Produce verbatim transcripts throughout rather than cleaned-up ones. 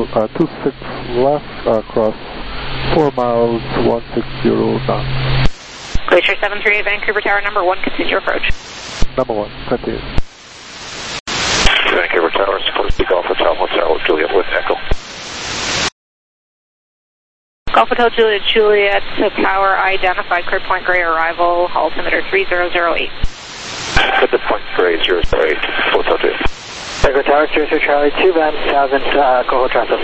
uh, two six left, uh, cross four miles, one six zero knots. Glacier seven three eight, Vancouver Tower, number one, continue approach. Number one, continue. Vancouver Tower, supposed to be Golf Hotel, Hotel, Juliet with Echo. Golf Hotel Juliet, Juliet, Tower identified, clear Point Grey arrival, altimeter three zero zero eight. Good to Point Grey, zero zero eight, Hotel Juliet. Vancouver Tower, zero zero Charlie, two van, one thousand, uh, Coho Traffic.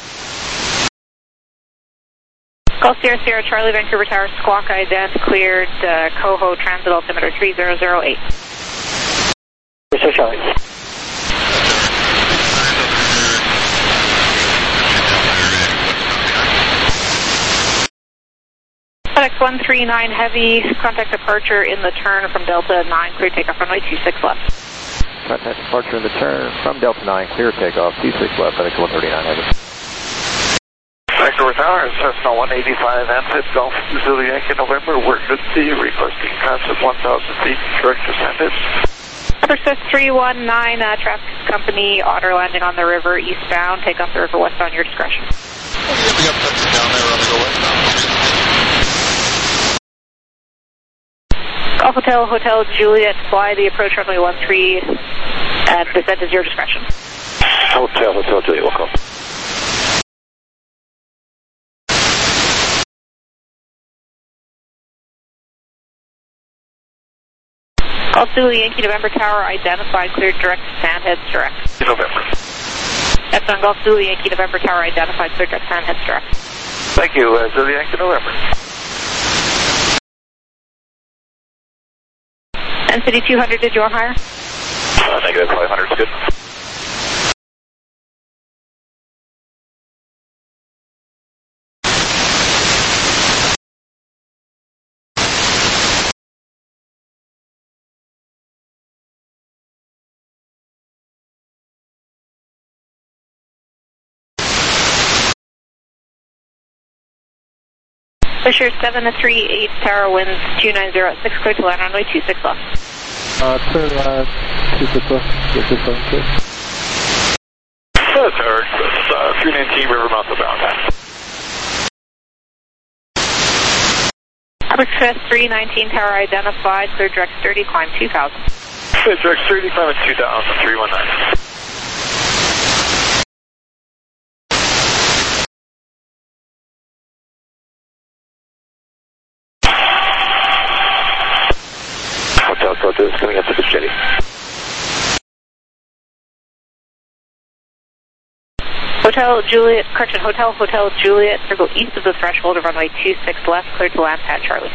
Golf Sierra Sierra Charlie, Vancouver Tower, squawk ident, cleared, uh, Coho transit altimeter three zero zero eight. zero zero Charlie. FedEx one three nine Heavy, contact departure in the turn from Delta nine, clear takeoff runway two six left. Contact departure in the turn from Delta nine, clear takeoff two six left, FedEx one thirty-nine Heavy. Vancouver Tower, Cessna one eighty-five, Ansett, Golf Zulu Yankee November, we're good to see you, requesting transit one thousand feet, direct descendant. Express three one nine, uh, traffic company, Otter landing on the river, eastbound, take off the river west on your discretion. Yep, that's down there, on the go westbound. Golf Hotel, Hotel Juliet, fly the approach runway one three, and descent is your discretion. Hotel, Hotel Juliet, welcome. Golf Zulu Yankee November Tower identified, cleared direct to Sandheads direct. November. That's on Golf Zulu Yankee November Tower identified, cleared direct to Sandheads direct. Thank you, uh, Zulu Yankee November. N City two hundred, did you want higher? Uh, negative five hundred is good. Fisher seven three eight, tower winds two nine zero six, clear to land runway two six left. Uh, turn left, two six left, two six left, two. That's Eric, uh, three nineteen Rivermouth abound. Express three nineteen, tower identified, clear direct thirty, climb two thousand. Clear direct thirty, climb at two thousand, three one nine. Hotel Delta is coming up to the jetty. Hotel Juliet, correction, Hotel Hotel Juliet, circle east of the threshold of runway two six left, clear to land pad Charlie.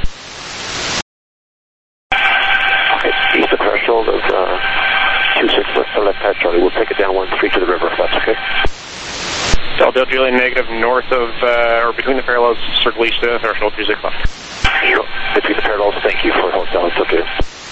Okay, east of the threshold of uh, two six left, left pad Charlie. We'll take it down one three to the river if that's okay. Delta Juliet negative north of, uh, or between the parallels, circle east of the threshold two six left. Sure. Between the parallels, thank you for Hotel, it's okay.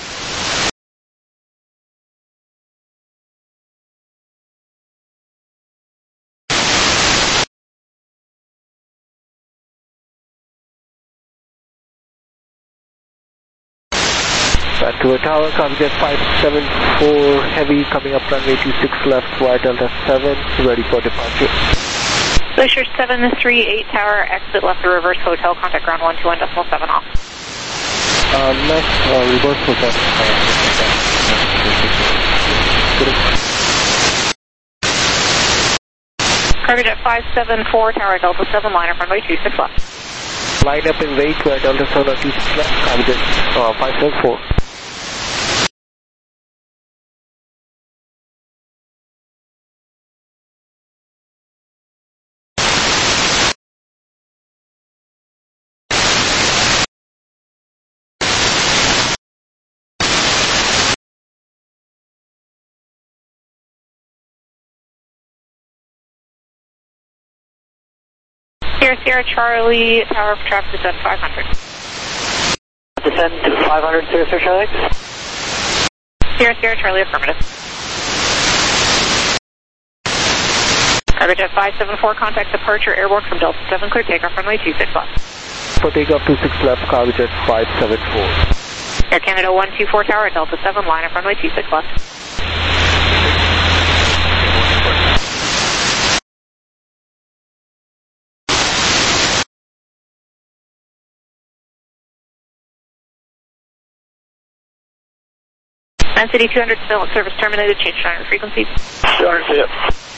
Vancouver Tower, Comjet five seven four Heavy, coming up runway two six left, via Delta seven, ready for departure. Glacier seven three eight, tower, exit left the reverse hotel, contact ground one two one decimal seven off. Uh, left, uh, reverse hotel. Cargojet five seven four, tower Delta seven, line up runway two six left. Line up and wait, via Delta seven, two six left, Comjet uh, five seven four. Sierra Sierra Charlie, tower for traffic descent five hundred. Descend to five hundred, Sierra Sierra Charlie. Sierra Sierra Charlie, affirmative. Cargojet five seven four, contact departure, airborne from Delta seven, clear takeoff runway two six left. For takeoff two six left, Cargojet five seven four. Air Canada one two four, tower at Delta seven, line up runway two six left. nine City two hundred, surveillance service terminated, change to frequency. two hundred, see it.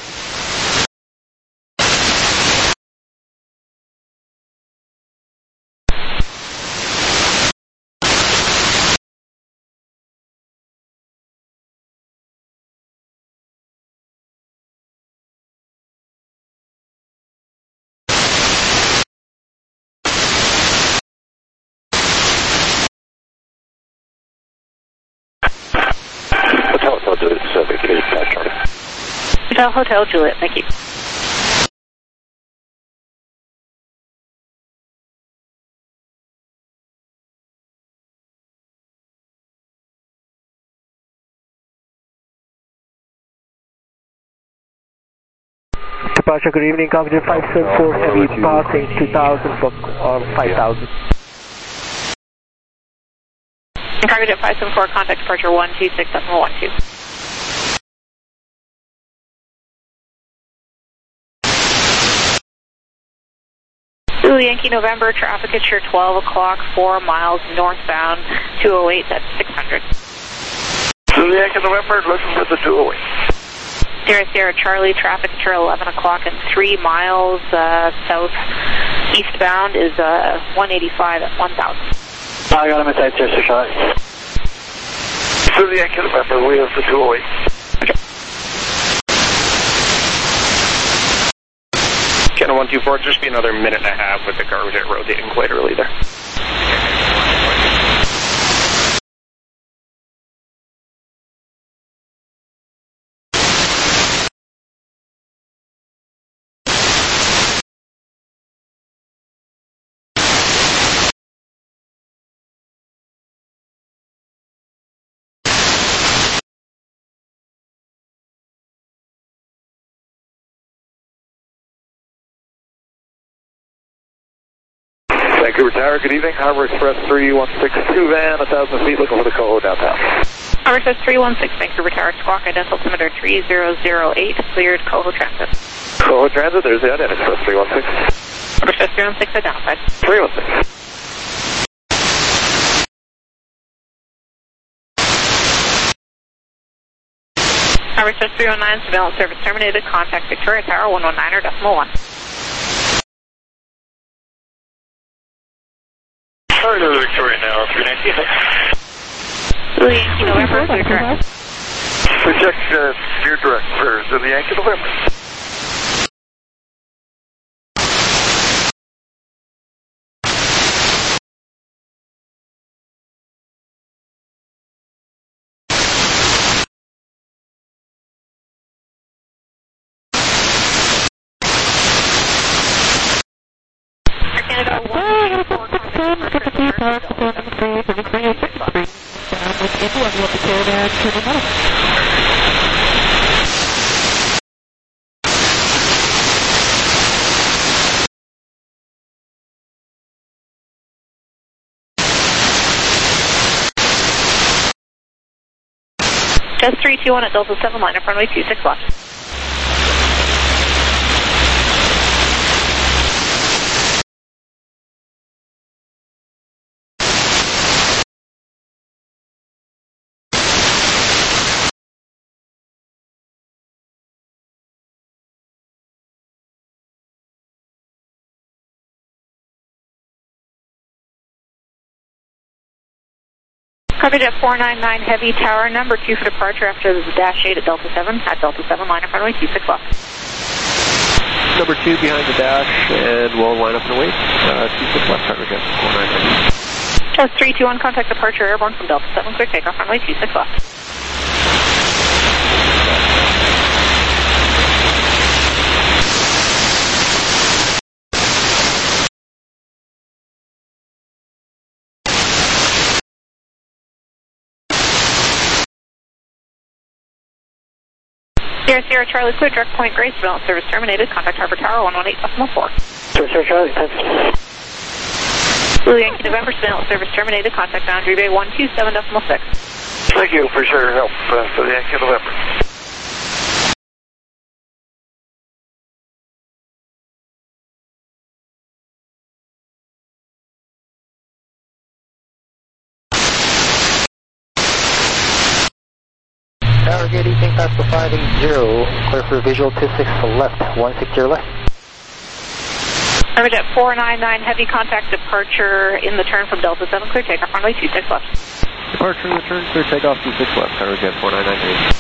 Hotel, Hotel Juliet, Pacific eight, five Charlie. Hotel, Hotel Juliet, thank you. Departure, good evening, Company five seven four, heavy passing two thousand for or five thousand. Cargo five seven four, contact departure one two six decimal one two. Zulu Yankee November, traffic at your twelve o'clock, four miles northbound, two oh eight, that's six hundred. Zulu Yankee November, looking for the two oh eight. Sierra Sierra Charlie, traffic at your eleven o'clock and three miles uh, south eastbound is uh, one eighty-five at one thousand. I got him inside Sierra Charlie. Zulu Yankee November, we have the two oh eight. Channel one two four, just be another minute and a half with the car rotating quite early there. Vancouver Tower, good evening. Harbor Express three one six two van, one thousand feet, looking for the Coho downtown. Harbor Express three one six, Vancouver Tower, squawk, identical altimeter three zero zero eight, cleared Coho Transit. Coho Transit, there's the identity, Express three one six. Harbor Express three one six, identified. three one six. Harbor Express three one nine, surveillance service terminated, contact Victoria Tower one one nine or decimal one. Sorry to Victoria now, three nineteen. Zulu Yankee November, clear direct. We check uh, your direct for Zulu Yankee November. Air Canada one four, contact Just three two one at Delta seven, line up runway two six left. Coverage at four nine nine Heavy Tower, number two for departure after the dash eight at Delta seven, at Delta seven, line up runway two six left. Number two behind the dash, and we'll line up and wait. Uh, two six left, time again, four nine nine. Just three two one, contact departure airborne from Delta seven, clear takeoff runway two six left. Sierra Sierra Charlie, clear direct point Grace, surveillance service terminated, contact Harbor Tower one one eight decimal four. Sierra Sierra Charlie, thanks. Zulu Yankee November, surveillance service terminated, contact Boundary Bay one two seven decimal six. Thank you for your help uh, for the Yankee November. Tower, good evening, Pascal five eight zero, clear for visual two six left, one six zero left. Aerojet four nine nine, heavy contact departure in the turn from Delta seven, clear takeoff, runway two six left. Departure in the turn, clear takeoff, two six left, Aerojet four nine nine eight.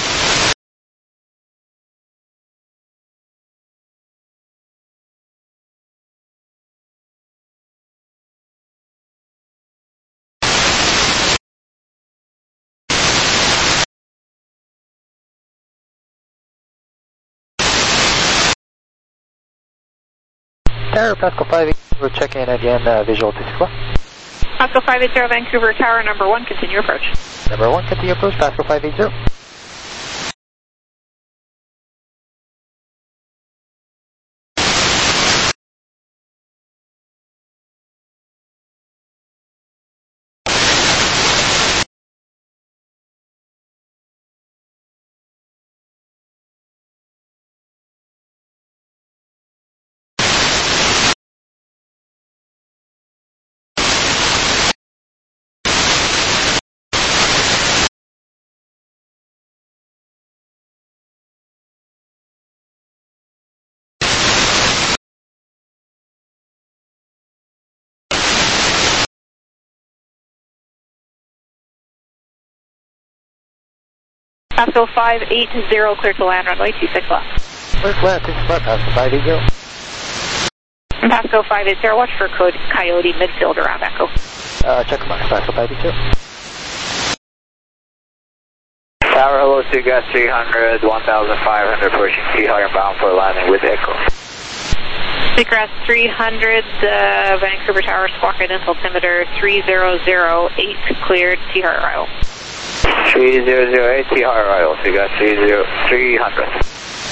Tower, Pascal five eight zero, we're checking in again, uh, visual two six left. Pascal five eight zero, Vancouver Tower, number one, continue approach. Number one, continue approach, Pascal five eight zero. Pascal five eight zero, clear to land, runway two six left. Clear to land, two six left, Pascal five eight zero. Pascal five eight zero, watch for code Coyote midfield around Echo. Uh, check mark, Pascal five eight zero. Tower, hello, Seagrass three hundred, one thousand five hundred, pushing T-Higher bound for landing with Echo. Seagrass three hundred, uh, Vancouver Tower, squawk guidance altimeter three zero zero eight, cleared, T-Higher arrival. three zero zero eight, T-Higher arrival, Seagrass three hundred.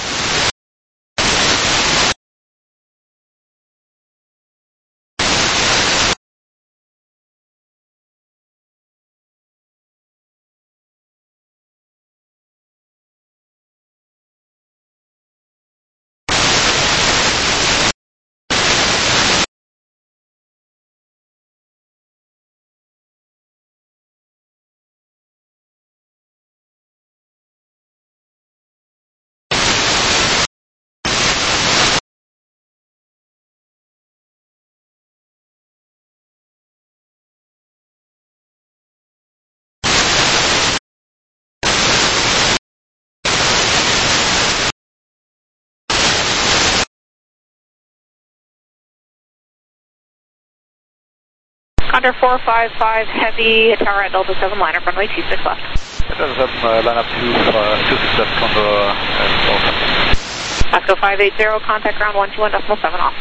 Under four five five, heavy, Tower at Delta seven, line up runway two six left. Delta seven, uh, line up two, uh, two six left, Condor, uh, Delta. Pascal five eight zero, contact ground one two one decimal seven off.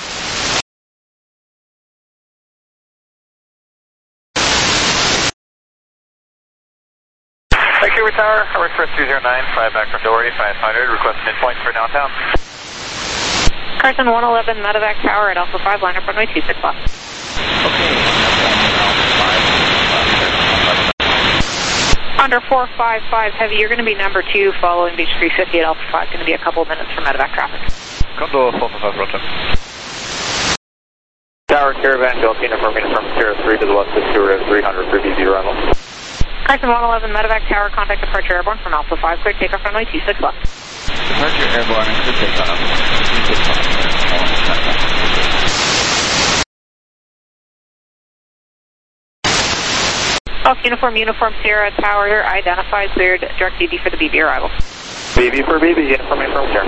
Vancouver Tower, request two zero nine, fly back from Doherty, five hundred, request midpoint for downtown. Carson one eleven, Medevac Tower at Alpha five, line up runway two six left. Under four five five, heavy, you're going to be number two following Beach three fifty at Alpha five, going to be a couple of minutes for Medevac traffic. Condor four five, roger. Tower, Caravan, Delta, uniform, from Sierra three to the west of Stewart three hundred for B Z arrival. Carson one eleven, Medevac Tower, contact departure airborne from Alpha five, clear takeoff runway two six left. Departure airborne and clear takeoff, two six left. Off uniform, uniform, Sierra Tower, identified, cleared, direct B B for the B B arrival. B B for B B, uniform, uniform, Sierra.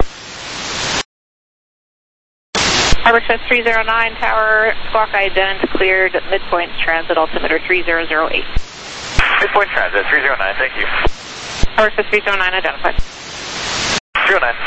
Harbor Express three zero nine, Tower, squawk ident, cleared, midpoint transit, altimeter three zero zero eight. Midpoint transit, three zero nine, thank you. Harbor Express three zero nine, identified. three zero nine.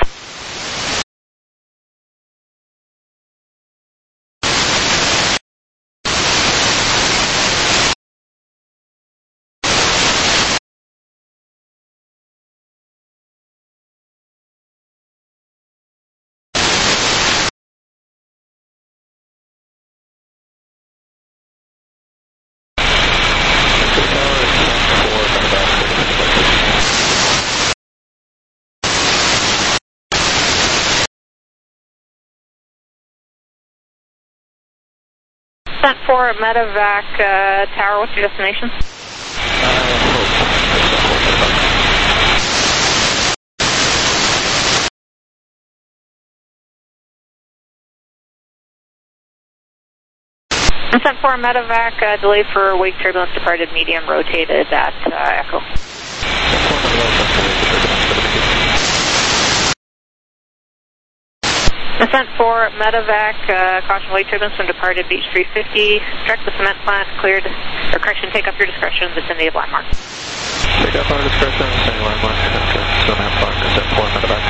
Sent for Medevac uh, Tower, what's your destination? Uh, Descent four, medevac, uh, delay for wake turbulence, departed medium, rotated at uh, Echo. Descent four, medevac, uh, caution wake turbulence from departed beach three fifty. Direct the cement plant, cleared, or correction, take up your discretion, vicinity of landmark. Take up our discretion, vicinity of landmark, cement plant, descent four, medevac.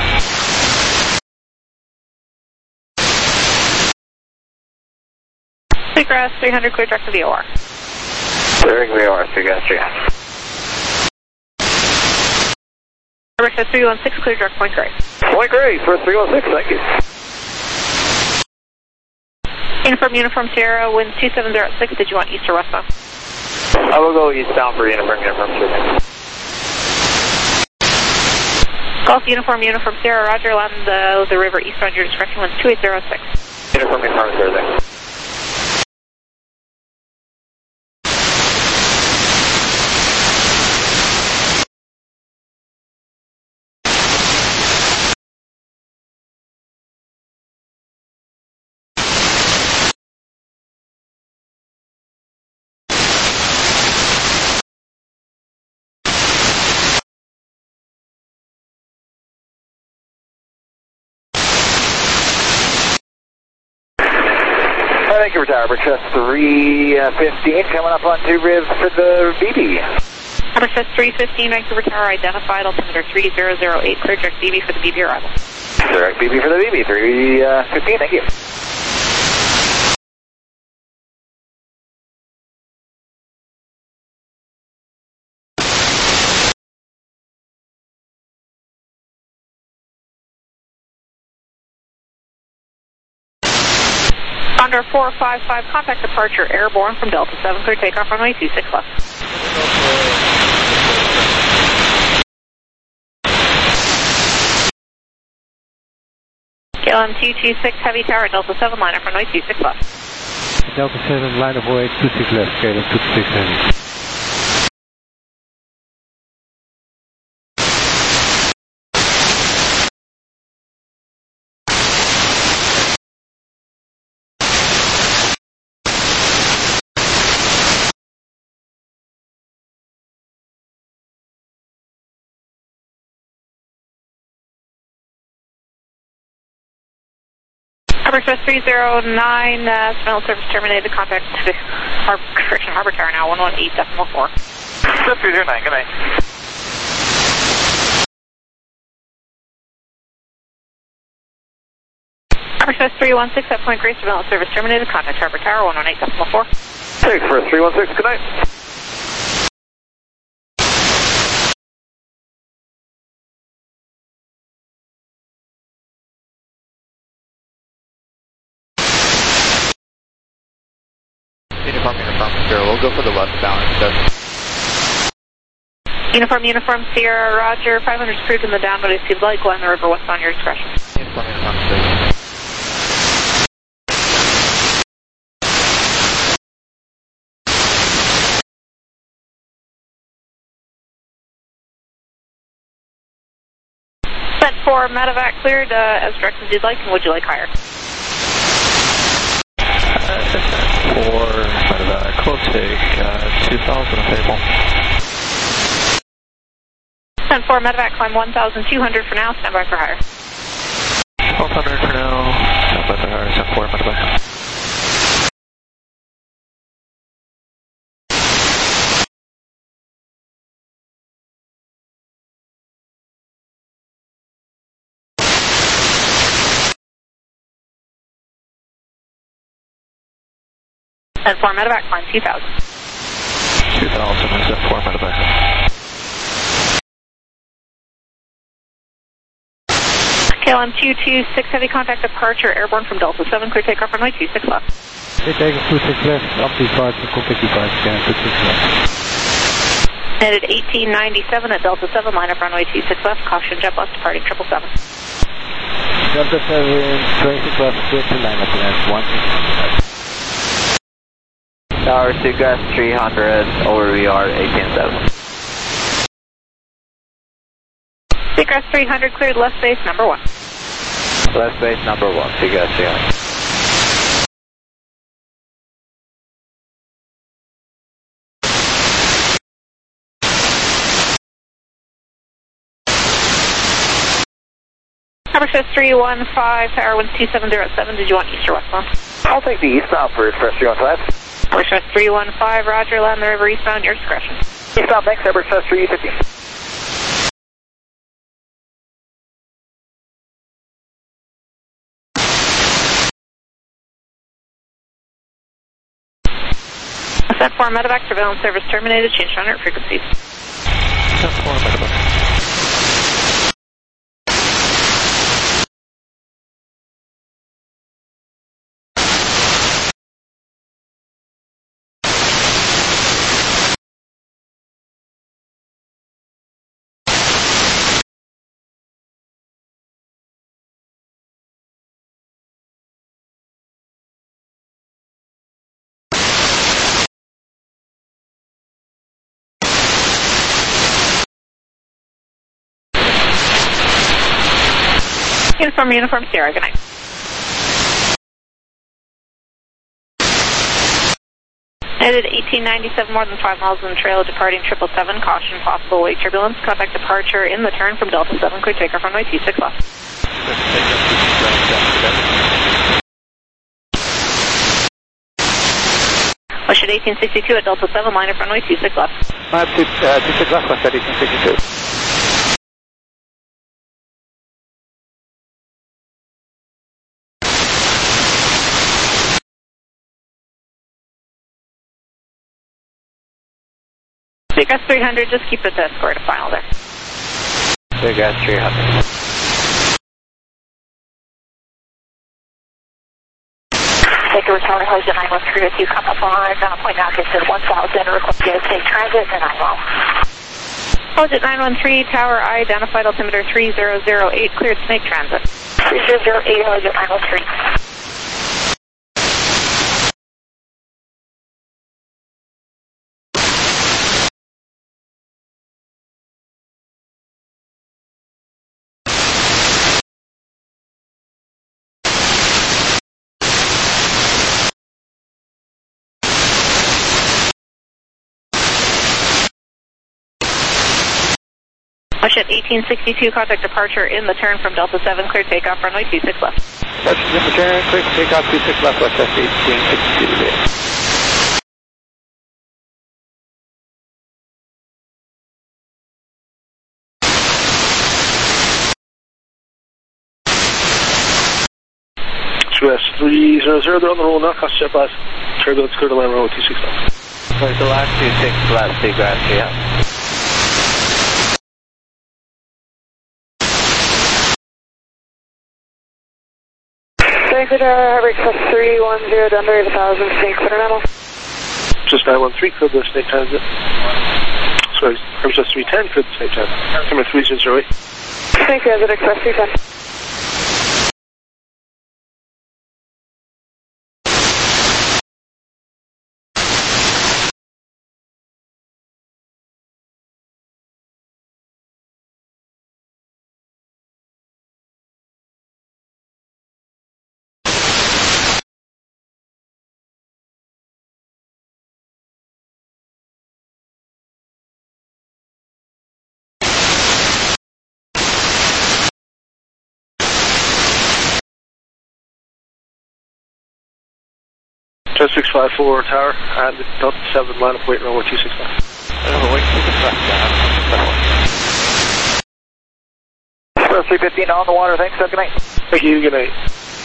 Seagrass three hundred, clear direct to V O R. Clearing V O R, Seagrass three hundred. America three one six, clear direct Point Grey. Point Grey for three one six, thank you. Uniform, Uniform Sierra, wind two seven zero six, did you want east or westbound? I will go eastbound for Uniform, Uniform Sierra. Golf, Uniform, Uniform Sierra, roger, land the, the river eastbound, your discretion, wind two eight zero six. Uniform, Uniform Sierra, thank you. Thank you for Tower Bridge three fifteen, coming up on two ribs for the B B. Hammerfest three fifteen, Vancouver Tower identified, altimeter three zero zero eight, clear direct B B for the B B arrival. Direct B B for the B B, three fifteen, thank you. Condor four five five, contact departure, airborne from Delta seven, clear takeoff runway two six left. K L M two two six, heavy tower, Delta seven, line up runway two six left. Delta seven, line of way two six left, K L M two six heavy. Hammerfest three zero nine, uh, Smell service terminated, contact Har correction, Harbor Tower now, one one eight decimal four. three zero nine, good night. Hammerfest three one six, at Point Grey, surveillance service terminated, contact Harbor Tower, one one eight decimal four. Take for three one six, good night. Uniform, Uniform Sierra, we'll go for the westbound instead. Uniform, Uniform Sierra, roger, five hundred cruise in the downwind, if you'd like, land the river westbound, your discretion. Uniform, Uniform Sierra. Set for medevac cleared, uh, as directed as you'd like, and would you like higher? For medevac, close take, uh, two thousand table. Send for medevac, climb one thousand two hundred for now, stand by for higher. twelve hundred for now, stand by for higher, send for medevac. Send for medevac, climb two thousand. two thousand, send for medevac. K L M two two six, heavy contact departure, airborne from Delta seven, clear takeoff runway two six left. Clear takeoff two six left, up to five, contact departure, scan two six left. Netted eighteen ninety-seven at Delta seven, line up runway two six left, caution jet bus departing triple seven. Delta seven, twenty-six left, clear to line up land, one six left. Tower Seagrass three hundred, over V R eighteen seven. Seagrass three hundred, cleared left base number one. Left base number one, Seagrass three hundred. Express three one five, Tower one two seven zero seven, did you want east or westbound? I'll take the eastbound for Express three one five. Express three one five, roger, land the river eastbound, your discretion. Eastbound, thanks, Express three fifty. Set four medevac, surveillance service terminated, change on route frequencies. Set four medevac. Uniform, uniform, Sierra, good night. Headed eighteen ninety-seven, more than five miles on the trail, departing triple seven, caution, possible wake turbulence, contact departure in the turn from Delta seven, clear takeoff runway two six left. Western eighteen sixty-two at Delta seven, line up runway two six left. Line up two six left, West eighteen sixty-two. Big S three hundred, just keep it to square to final there. Big S three hundred. Take a return, host at nine one three if you come up on uh, point now, get to one thousand, request to take transit, and I will. Hold at nine one three, tower I, identified altimeter three zero zero eight, cleared snake transit. three zero zero eight, hold at nine one three. At eighteen sixty-two, contact departure in the turn from Delta seven, clear takeoff, runway two six left. That's in the turn, clear takeoff two six left, West eighteen sixty-two. Express three zero zero, they're on the roll now, cost jet blast, turbulence clear to land runway two six left. Clear to land two six left, Seagrass, yeah. Exeter, Express three one zero, under eight thousand, Snake Continental. Just nine one three, clear the Snake Transit. Sorry, Express three ten, clear the Snake Transit. Number three zero zero eight. Snake Transit, Express three ten. Just six five four tower, and Delta seven, line up wait runway two six left. Oh, wait, two six left, yeah. Express three fifteen on the water, thanks, good night. Thank you, good night.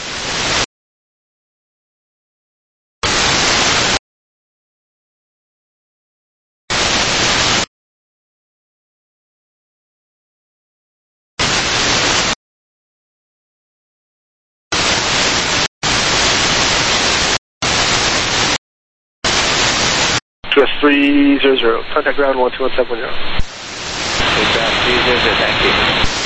Express three zero zero, contact ground one two one seven one zero. Express three zero zero, thank you.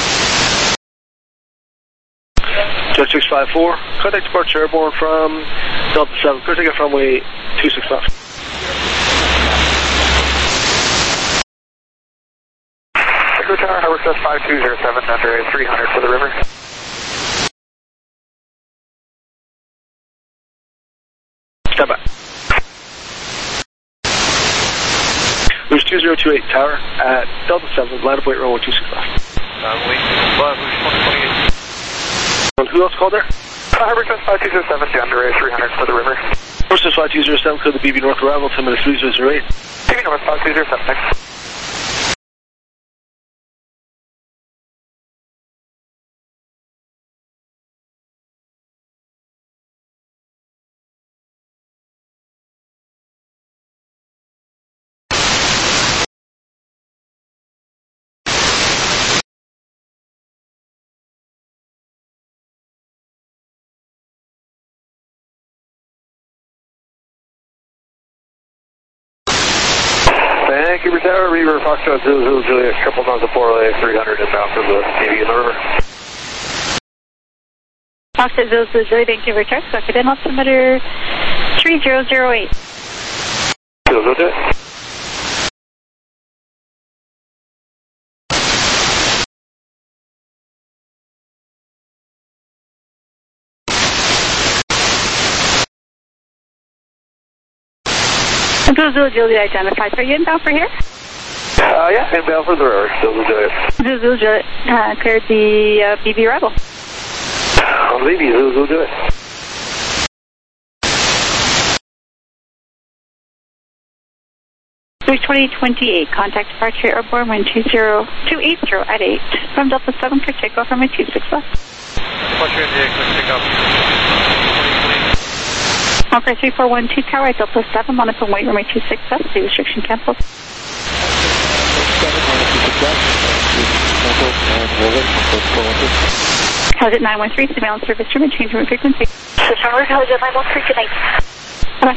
Jet six five four, contact departure airborne from Delta seven, clear takeoff runway two six left. Echo Tower, Harbor Express five two zero seven, under three hundred for the river. Stand by. There's two zero two eight tower at Delta seven, line up wait runway two six left. Uh, wait, one twenty-eight. Who else called there? Uh, Harbor five two zero seven, down to Ray three hundred for the river. Horses five two zero seven, clear the B B North arrival, ten minutes three zero zero eight. B B North five two zero seven, thanks. Vancouver Tower, Reaver, Foxtrot, zero zero Juliet, couple miles of four A, three hundred inbound for the Navy in the river. Foxtrot, zero zero Juliet, Vancouver Tower, Sucker Den, altimeter three zero zero eight. zero zero Juliet. zero zero Juliet identified. Are you inbound for here? Uh, yeah, inbound for the river, zero zero Juliet. zero zero Juliet, uh, cleared the uh, B B Rebel. On B B, zero zero Juliet. three twenty twenty-eight, contact departure airborne one two zero two eight zero at eight from Delta seven for takeoff from my two six left. Departure India, quick pickup. Conquer three four one two tower at Delta seven, monitor weight runway two six left, the restriction cancelled. Hazard nine one three, surveillance service room and change room frequency. System alert, Hazard nine one three, good night. Bye-bye.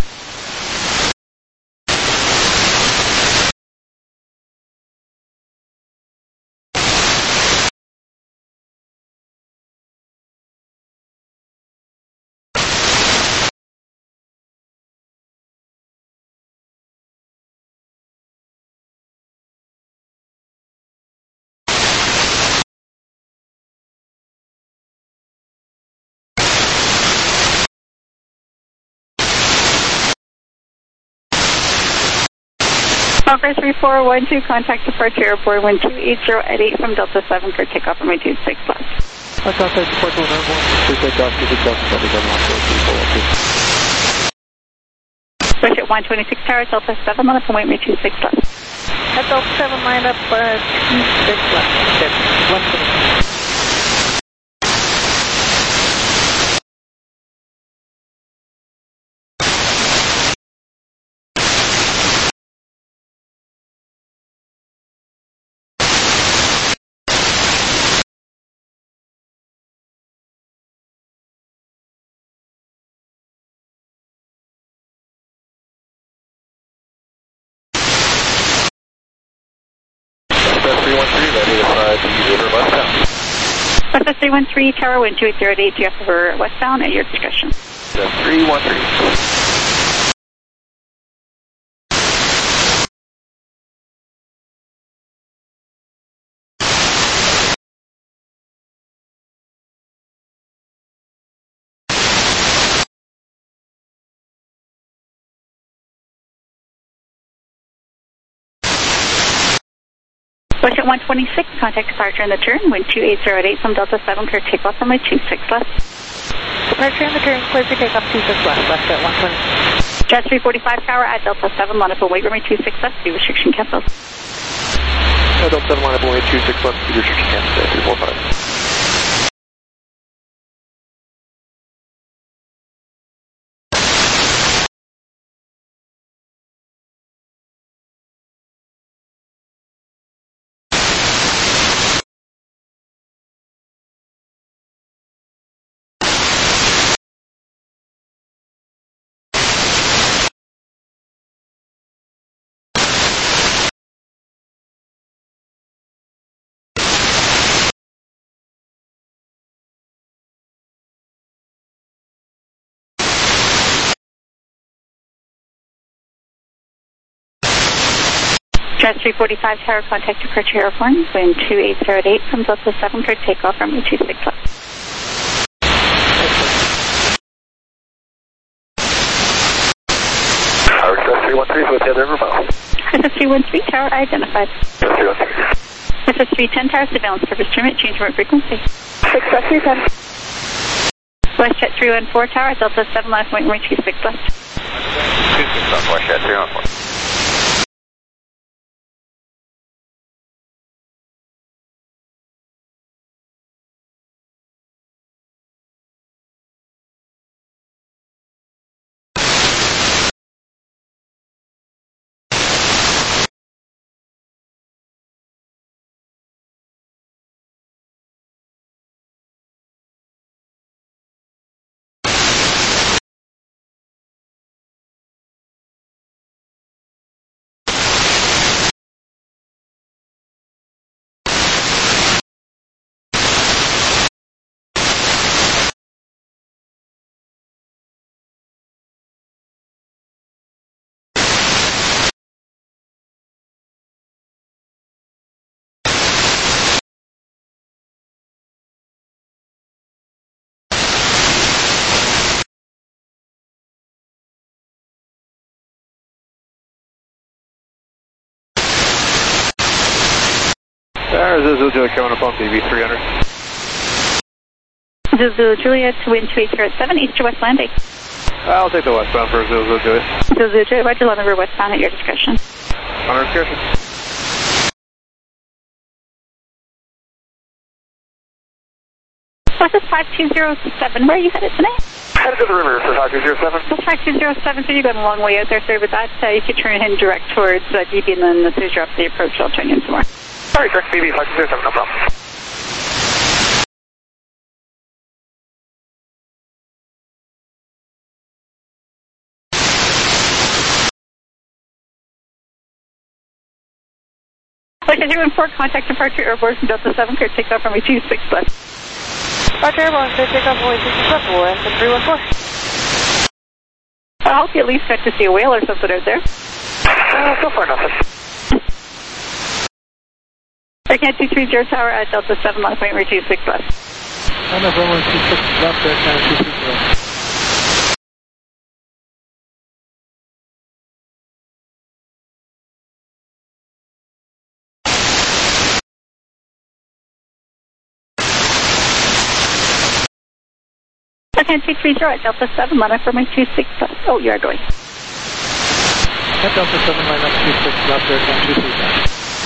Conquer three four one two, contact departure airport one two eight zero at eight from Delta seven for takeoff from my two six left. I contact departure one nine one, please take off to the Delta seven seven one four three four one two. Push at one twenty-six tower, Delta seven, on up and wait my two six left. At Delta seven, line up, uh, two six left. Okay, one minute. three one three, ready to fly to river westbound. S S three one three, tower one two eight zero at eight, G F over westbound at your discretion. three one three. Push at one twenty-six, contact departure in the turn, wind two eight zero at eight from Delta seven, clear takeoff from my two six left. Departure in the turn, clear for takeoff two six left, left at one twenty. Jet three forty-five tower at Delta seven, line up and wait runway two six left, the restriction cancelled. Delta seven, line up and wait two six left, the restriction cancelled, three four five. Jet three forty-five tower, contact departure airborne, wind two eight zero at eight from Delta seven, clear takeoff from my two six left. Tower three one three, with the other river. S S three one three tower identified. S S three ten tower, surveillance service room at change room frequency. six three ten. WestJet three one four tower, Delta seven last point, range two six left. two six left, WestJet three one four. Tower, Zulu Juliet coming up on B B three hundred. Zulu Juliet, wind two eight zero at seven, east to west landing. I'll take the westbound for Zulu Juliet. Zulu Juliet, Roger, land over westbound at your discretion. On our discretion. What's this five two zero seven? Where are you headed tonight? Headed to the river for five two zero seven. That's five two zero seven, so you've got a long way out there, sir, but that, uh, you could turn in direct towards uh, D B, and then as soon as you're up the approach, I'll turn in some more. All right, direct B B five two zero seven, no problem. Like zero one four, contact departure airborne from Delta seven, clear takeoff runway two six left. Roger, airborne, clear takeoff runway two six left, we'll end at three one four. I hope you at least got to see a whale or something out there. Uh, so far, nothing. Aircan two three zero tower at Delta seven, long point, runway two six left. On the runway two six left, Aircan two six left. Aircan two three zero at Delta seven, line up for my two six left. Oh, you are going. At Delta seven, line up two six left, Aircan two three zero.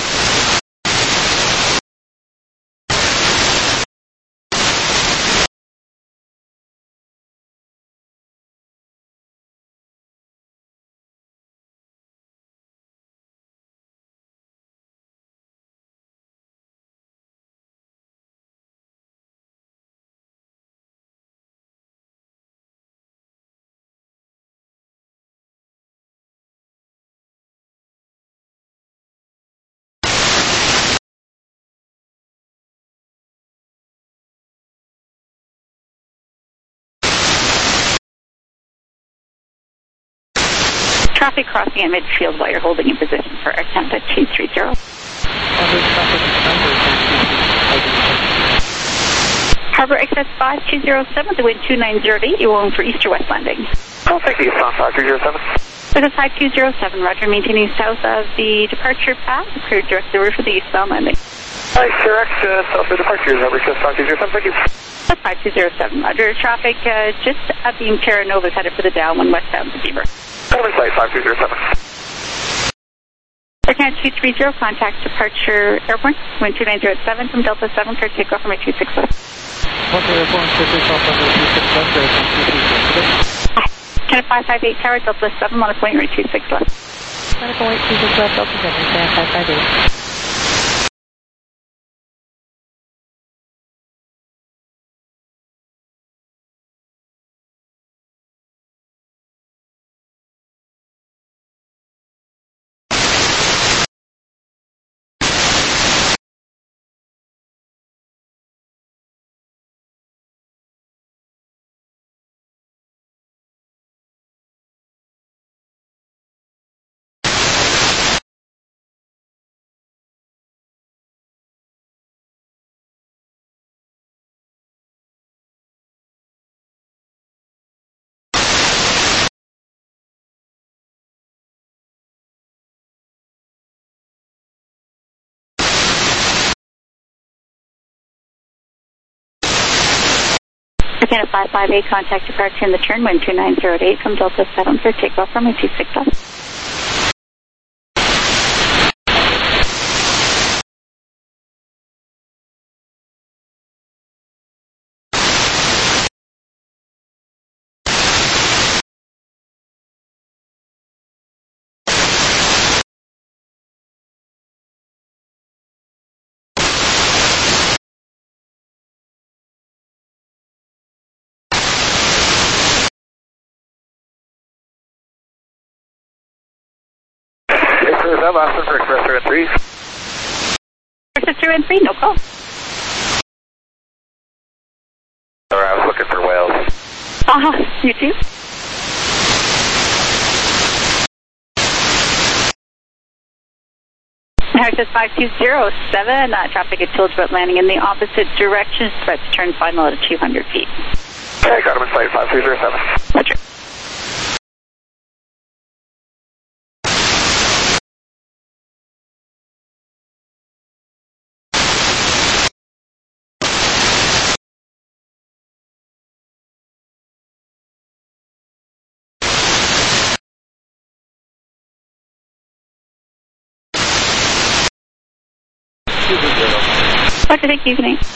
Traffic crossing at midfield while you're holding in position for Aircan two three zero. Harbor Express five two zero seven, the wind two nine zero eight, you will aim for east or west landing. Oh, thank you, Sound five two zero seven. This is five two zero seven, roger, maintaining south of the departure path, cleared direct the roof of the eastbound landing. Hi, correct, uh, south of departure, Harbor Express five two zero seven, thank you. That's five two zero seven, roger, traffic uh, just at being Terra Nova headed for the downwind westbound to Beaver. Settlement site five two zero seven. Aircan two three zero, contact departure airborne, wind two nine zero at seven from Delta seven, clear takeoff from my two six left. Delta airborne, clear takeoff from my two six left, Aircan two three zero. Ten five five eight tower, Delta seven, on a point, right two six left. Medical eight two six left, Delta seven, stand five five eight. Again, five five eight, contact departure in the turn, wind two nine zero eight from Delta seven for takeoff from two six left. I'm asking for Express three and three. Express three and three, no call. Sorry, I was looking for Wales. Uh-huh, you too. Access five two zero seven, uh, traffic at Tillsborough landing in the opposite direction, expect to turn final at two hundred feet. Okay, got him in sight, five two zero seven. Roger. Roger, thank you. Good night.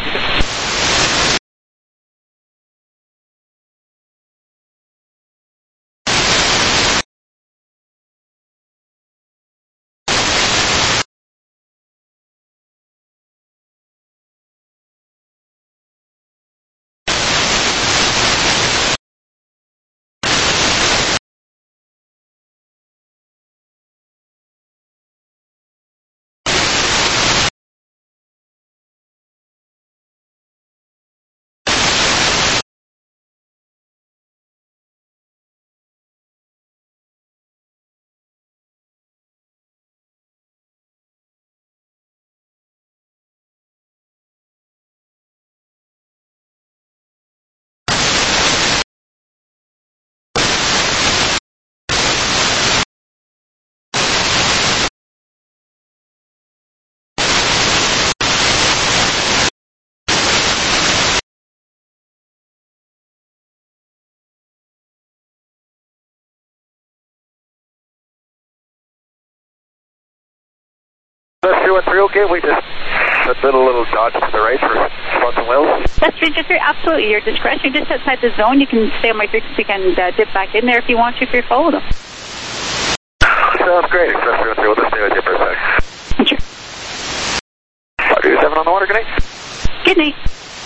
That's two and three, okay? We just did a little dodge to the right for spots and wheels. That's three, just three, absolutely your discretion. You're just outside the zone. You can stay on my frequency and uh, dip back in there if you want to, if you're following them. Sounds great. Express two and three, we'll just stay with you for a sec. Sure. five two seven on the water, good night. Good night.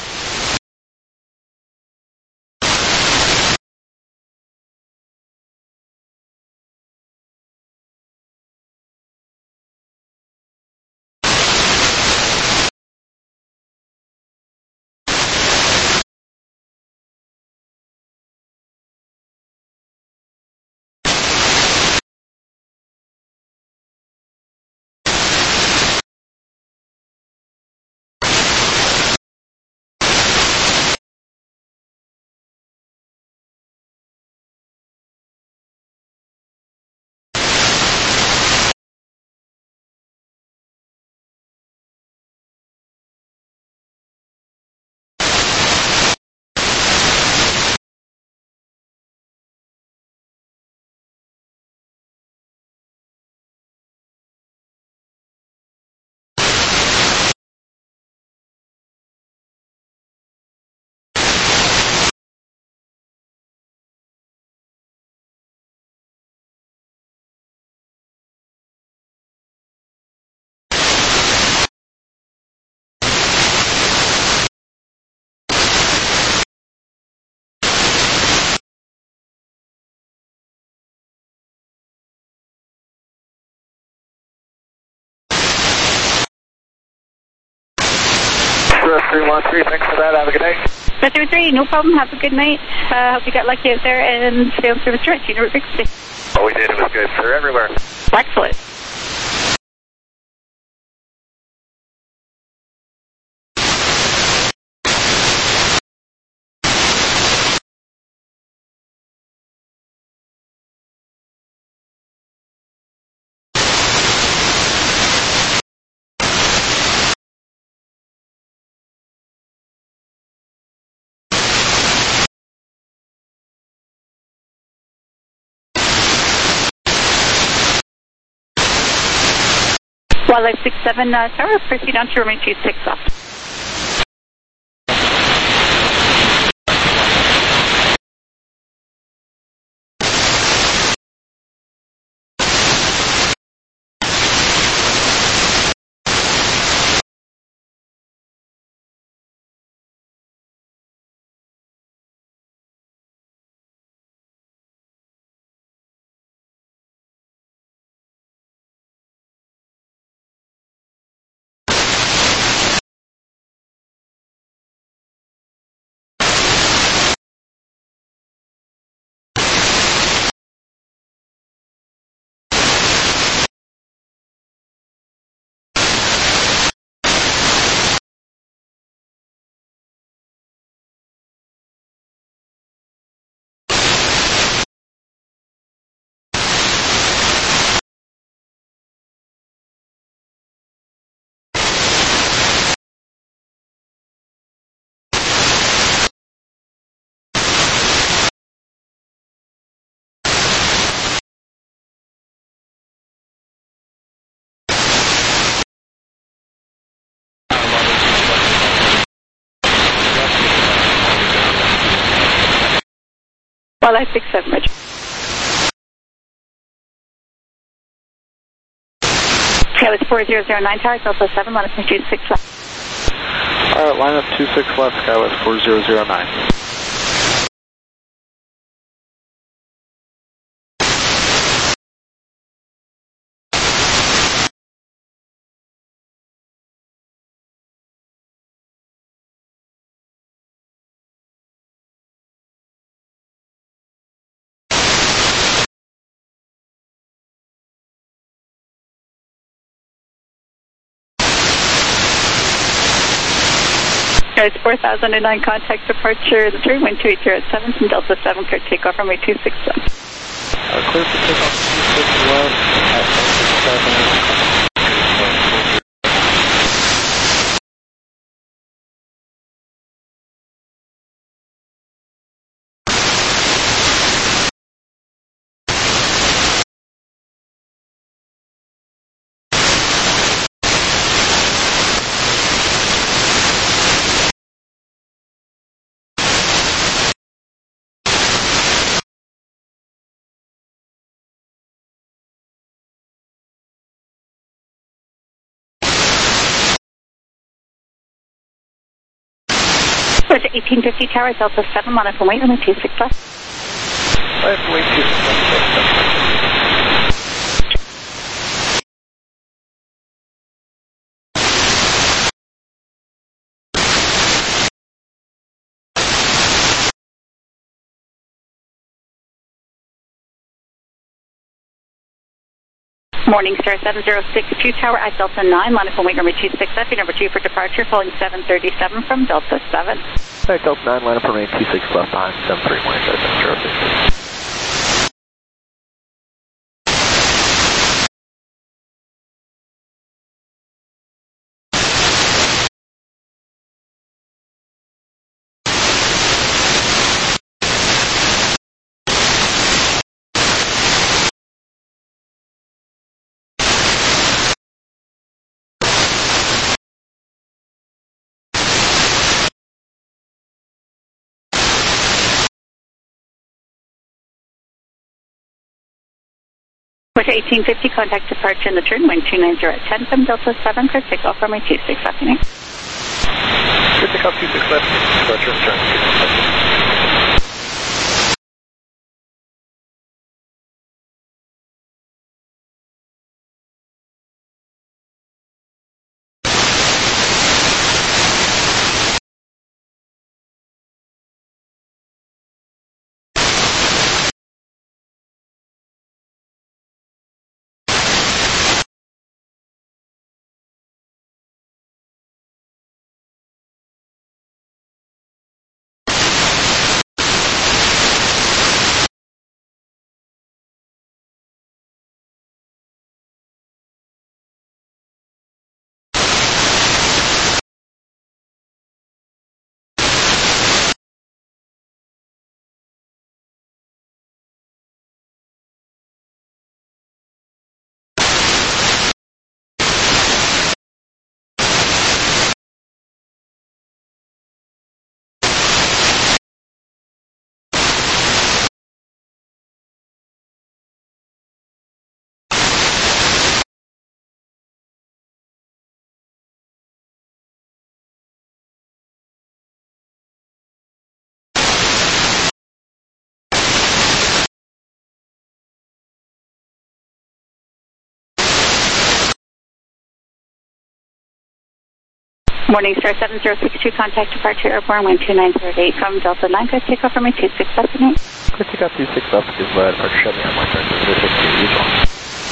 three one three, thanks for that. Have a good night. Express three three, no problem. Have a good night. Uh, hope you got lucky out there and stay on service direct. You know, frequency. Oh, we did. It was good. They're everywhere. Excellent. Wildlife six seven, uh, tower, proceed on to runway two six left. Wildlife six seven, Roger. Skywest four zero zero nine, tower, Delta seven, line up two six left. Alright, line up two six left, Skywest four zero zero nine. Guys, four thousand nine, contact departure, the turn, wind two eight zero seven from Delta seven, clear takeoff runway two six seven. Uh, clear for takeoff two six left at seven. eighteen fifty tower, Delta seven, line up from wait, runway two six left. Line up from wait two six left. Morning Star seven zero six two tower at Delta nine, line up from wait, runway two six left, number two for departure, following seven thirty-seven from Delta seven. Alright, Delta nine, line up from two six left behind seven three one seven zero six. Roger, eighteen fifty, contact departure in the turn, wind two nine zero at ten from Delta seven, clear takeoff runway two six left. Clear takeoff two six left, departure in turn two six left. Morning Star seven zero six two, contact departure airborne, wind two nine zero eight from Delta nine, good takeoff from a two six left and eight. Good takeoff two six left, is via departure Chevy on one zero six two, usual.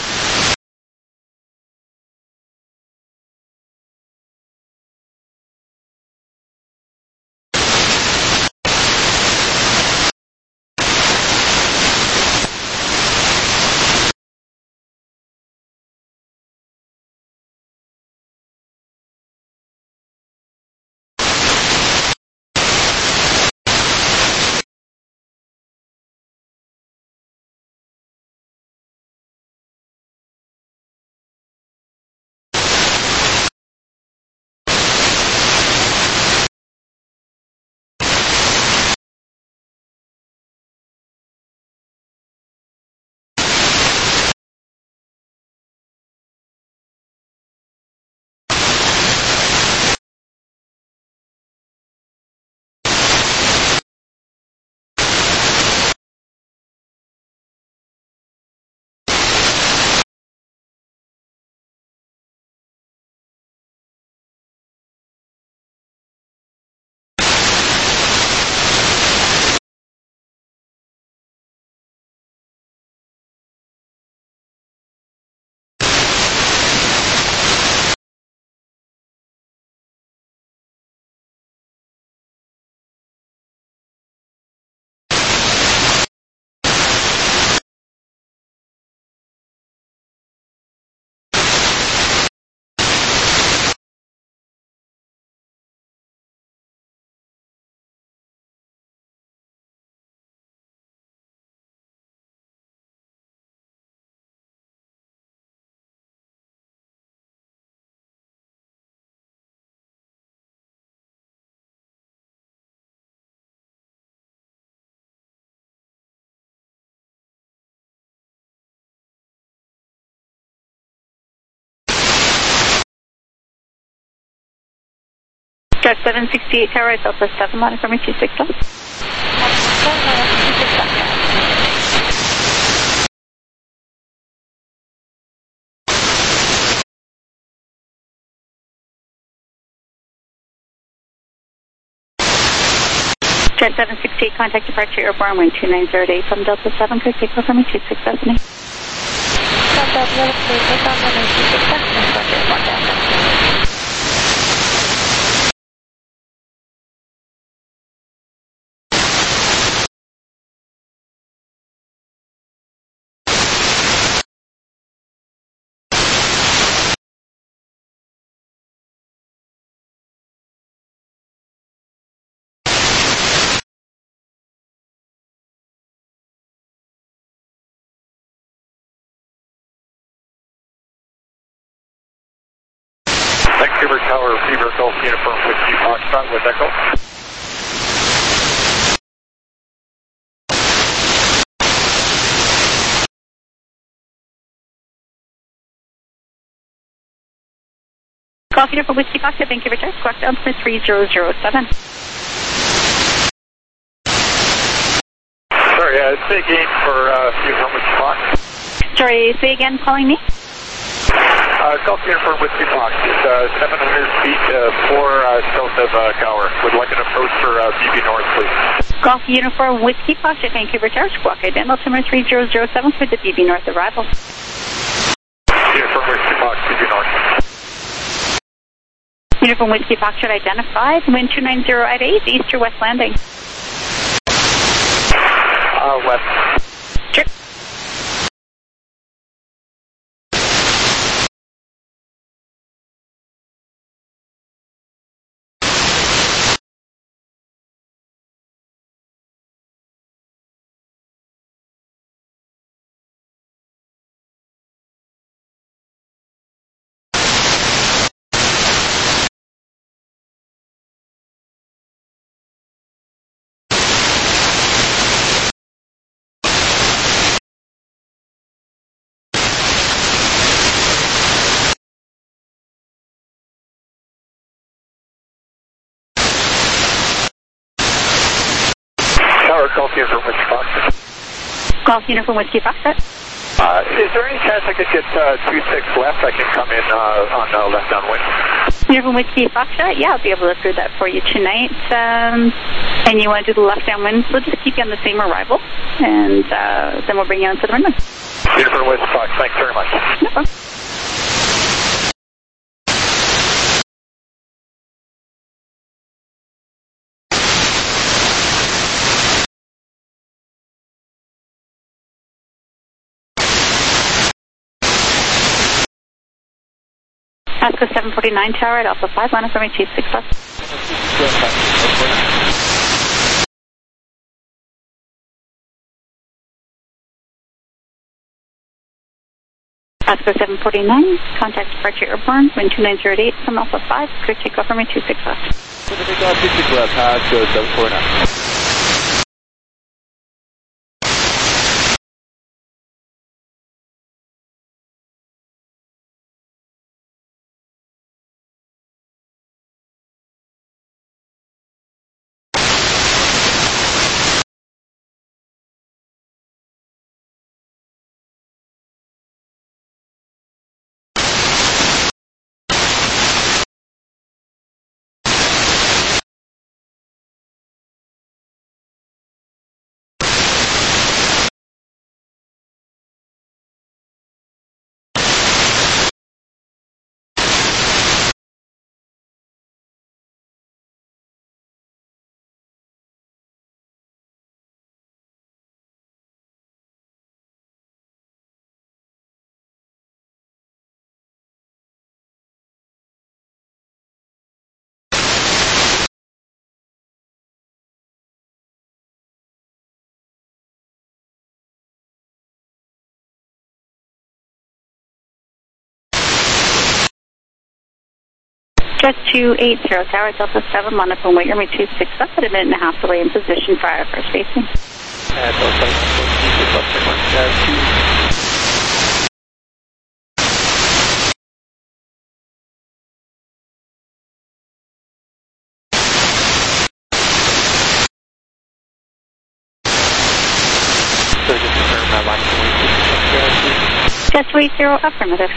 Star seven sixty-eight, tower right, Delta seven, line from a two six left. Star seven sixty-eight, contact departure airborne, wind two nine zero eight from Delta seven, good takeoff from a two six left and eight. Delta seven, please, takeoff from a two six left and departure airborne, Delta. Vancouver Tower, Beaver Gulf Uniform Whiskey Foxtrot with Echo. Golf Uniform Whiskey Foxtrot, Vancouver Tower, squawk down to three zero zero seven. Sorry, uh, say again for uh, Uniform Whiskey Fox. Sorry, say again, calling me? Uh, Golf Uniform Whiskey Fox, it's uh, seven hundred feet, uh, four uh, south of uh, Gower. Would like an approach for uh, B B North, please. Golf Uniform Whiskey Fox at Vancouver Tower, squawk ident altimeter three zero zero seven for the B B North arrival. Uniform Whiskey Fox, B B North. Uniform Whiskey Fox should identified, wind two nine zero at eight, east or west landing. Uh, west. Sure. Tower, Golf Uniform Whiskey Fox. Golf Uniform Whiskey Fox. Uh, is there any chance I could get uh, two six left? I can come in uh, on uh, left downwind. You're from Whiskey Foxtrot? Yeah, I'll be able to approve that for you tonight. Um, and you want to do the left downwind, so we'll just keep you on the same arrival, and uh, then we'll bring you on to the runway. Uniform Whiskey Fox, thanks very much. No problem. Alaska seven forty-nine tower at Alpha five, line up for me two six left. Alaska seven forty-nine, contact departure airborne, wind two nine zero eight from Alpha five, clear takeoff for me two six left. Clear takeoff two six left, Alaska seven forty-nine. Jet two eight zero, tower Delta seven, line up and wait your me two six up at a minute and a half delay in position for I F R spacing. Uh, Delta two six up, uh, two. So just confirm my line point. Jet two eight zero, affirmative.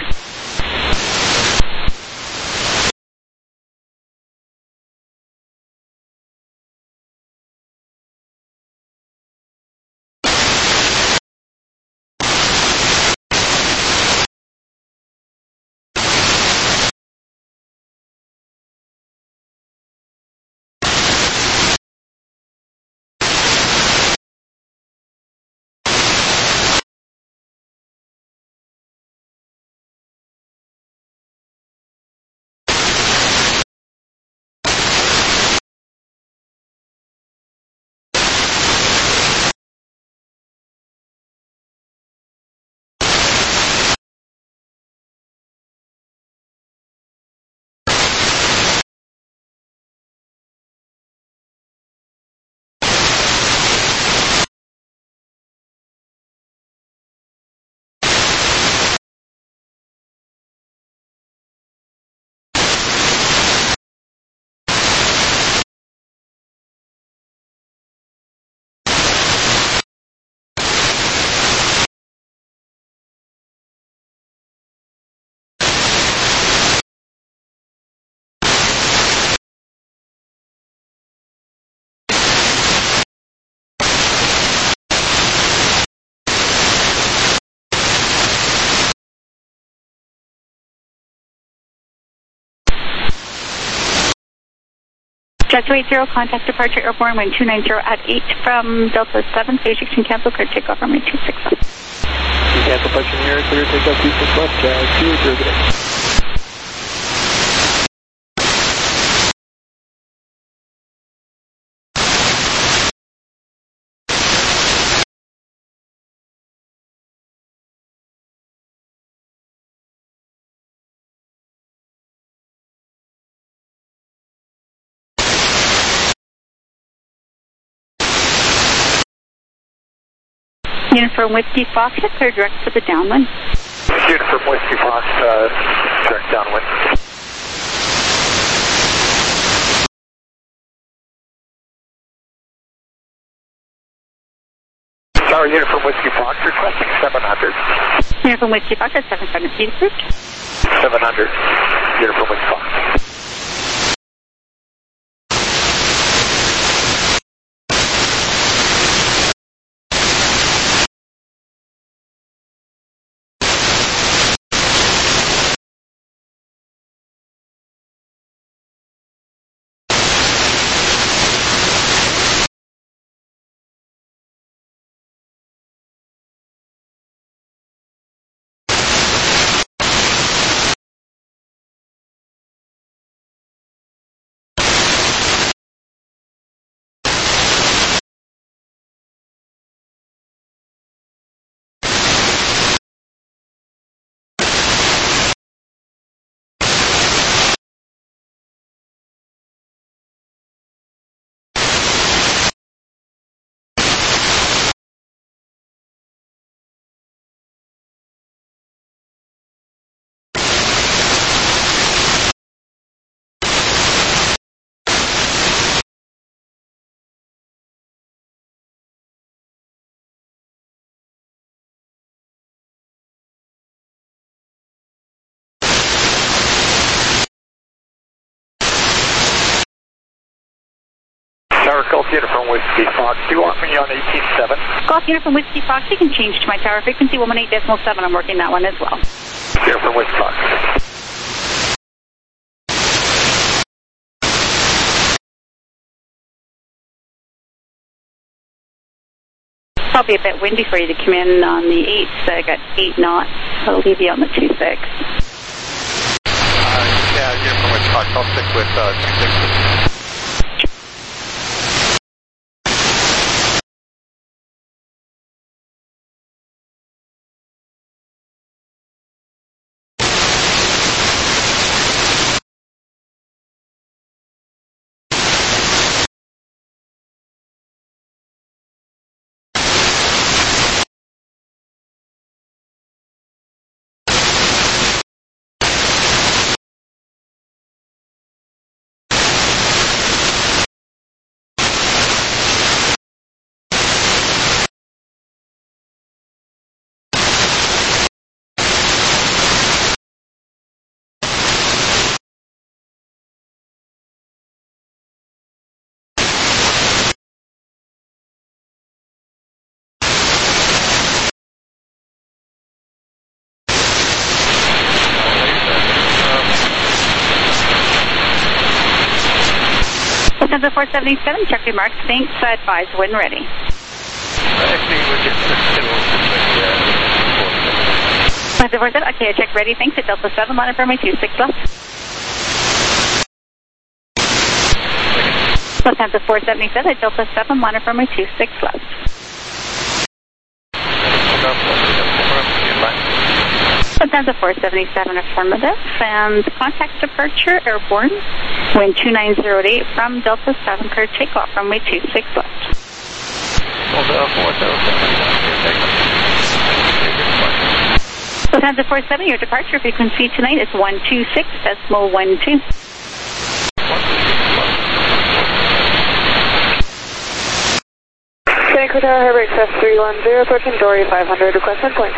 Jet two eight zero, contact departure airborne, wind two nine zero at eight from Delta seven, phase sixteen cancel, clear takeoff from me two six left. Cancel departure here, clear takeoff two six left, uh, two zero zero. Uniform Whiskey Fox, clear direct for the downwind. Uniform Whiskey Fox, uh, direct downwind. Tower Uniform Whiskey Fox, requesting seven hundred. Uniform Whiskey Fox at seven hundred feet approved. seven hundred, Uniform Whiskey Fox. Whiskey Fox. Do you want me on eighteen seven? Golf Uniform Whiskey Fox, you can change to my tower frequency, one eighteen decimal seven. I'm working that one as well. Uniform Whiskey Fox. Probably a bit windy for you to come in on the eight, so I got eight knots. I'll leave you on the two six. Uh, yeah, Uniform Whiskey Fox. I'll stick with uh, two six. Lufthansa four seventy-seven, check your marks, thanks, advise when ready. Actually, we're just still Lufthansa four seven, okay, I check ready, thanks, at Delta seven, line for my two six left. Lufthansa four seventy-seven, at Delta seven, line for my two six left. Lufthansa four seventy-seven, affirmative, and contact departure, airborne, wind two nine zero eight from Delta seven, clear takeoff, runway two six left. Lufthansa four seventy, your departure frequency tonight is one two six decimal one two. Santa Cruz Tower, Harbor Express three one zero, approaching Dory five hundred, request endpoint.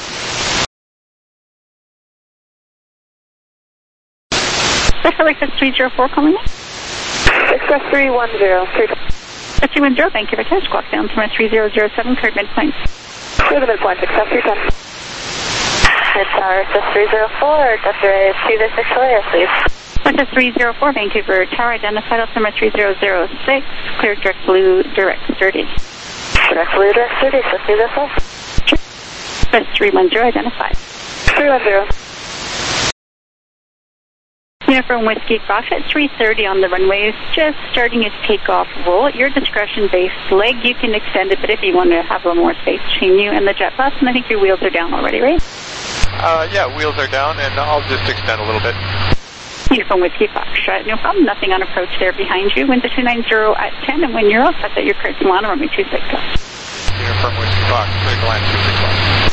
Special Express three zero four calling in. Express three one zero, three. Express three one zero, thank you for test. Squawk down to three zero zero seven, cleared midpoint. Clear the midpoint, Express three ten. Good Tower, Express three zero four, Desiree two to six Julia, please. Express three zero four, Vancouver Tower, identified altimeter three zero zero six, clear direct blue, direct thirty. Direct blue, direct thirty, Express three zero four. Express three one zero, identified. three one zero. Uniform Whiskey Fox at three thirty on the runway, just starting its takeoff roll. At your discretion-based leg, you can extend it, but if you want to have a little more space between you and the jet bus, and I think your wheels are down already, right? Uh, yeah, wheels are down, and I'll just extend a little bit. Uniform Whiskey Fox, right? No problem, nothing on approach there behind you. Wind to two nine zero at ten, and when you're all set, that your correct Milano, runway two six left. Uniform Whiskey Fox, clear to land two six left.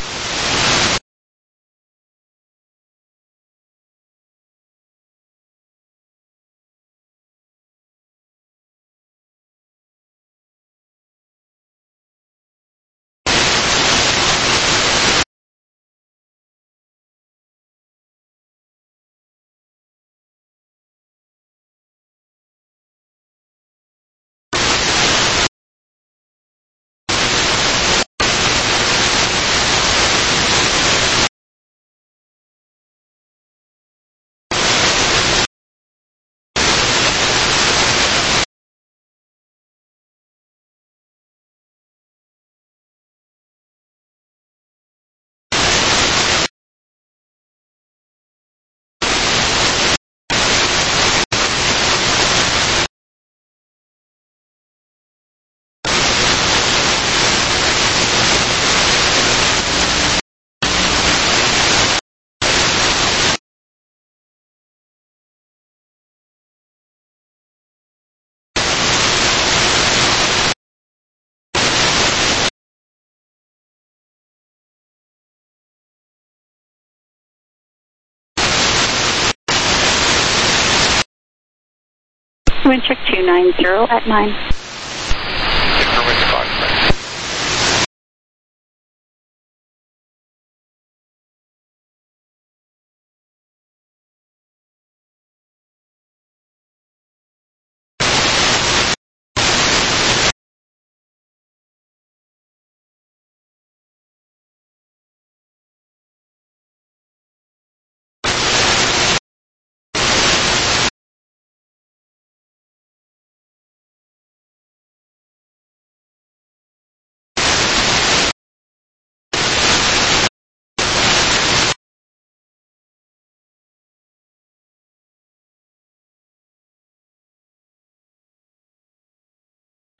Wind check two nine zero at nine. Uniform Whiskey Fox,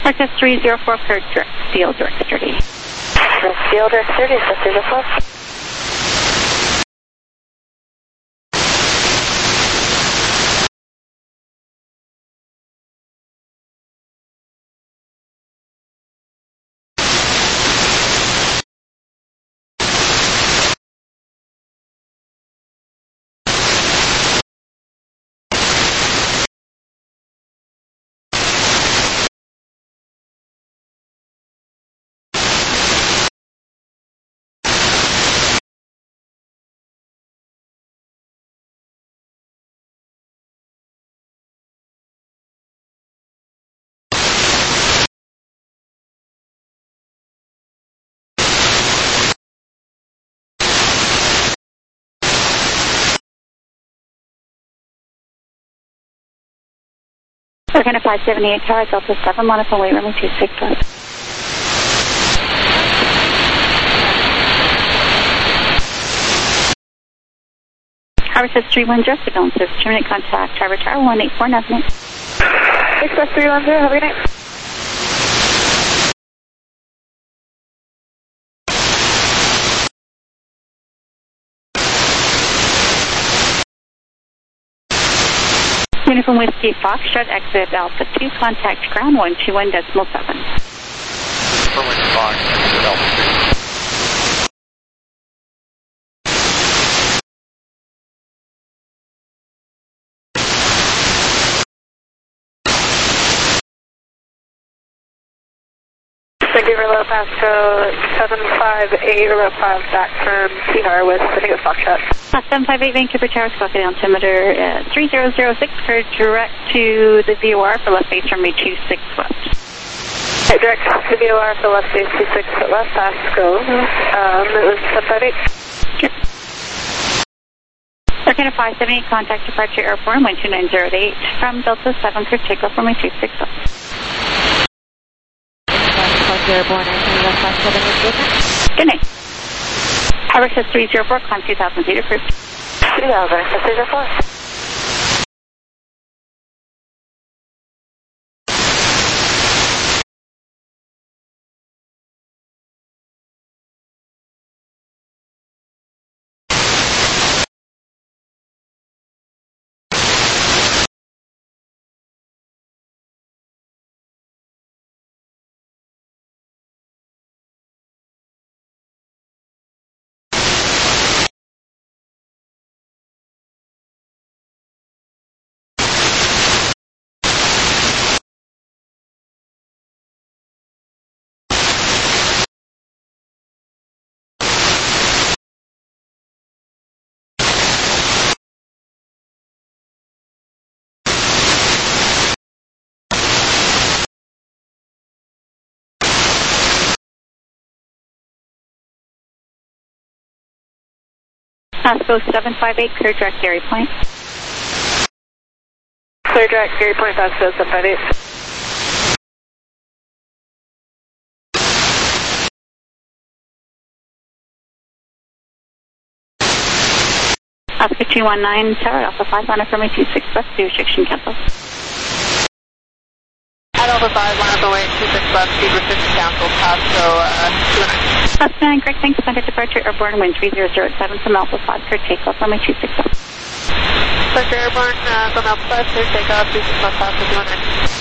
Access three zero four, cleared direct, steel direct thirty. Steel direct thirty, is that three zero four? We're going to five seventy-eight tower, Delta seven, monitor weight runway two six left. Harbor says three one zero, Sedona says terminate contact, Harbor Tower one eight four, Navigate. Express three one zero, have a good night. Uniform Whiskey Foxtrot, exit Alpha two, contact ground one two one decimal seven. Uniform Whiskey Fox, exit Alpha two. Vancouver Low Pasco seven five eight, row five back from Sihar with I think it's Foxtrot. Uh, seven five eight Vancouver Tower, Squawka altimeter uh, three zero zero six, cleared direct to the V O R for left base runway two six left. Right, direct to V O R for left base two six at left Pasco. Um, it was seven five eight. Yep. Looking at five seventy-eight, contact departure airport one two nine zero eight from Delta seven, cleared takeoff runway two six left. Airborne, five seven eight. Good night. Harbor says three zero four, climb two thousand feet approved. two thousand, three zero four. Pasco seven five eight, clear direct Gary Point. Clear direct Gary Point, Pasco seven five eight. Oscar two one nine, Tower Alpha five, line up runway two six left, do restriction cancel. At Alpha five, line up runway two six left, speed restriction cancel, Pasco uh, two one nine. Pasco nine, correct, thanks, contact departure airborne wind three zero zero seven from Alpha five, clear takeoff runway two six left. Departure airborne uh, from Alpha five, clear takeoff two six left, Pasco two one nine.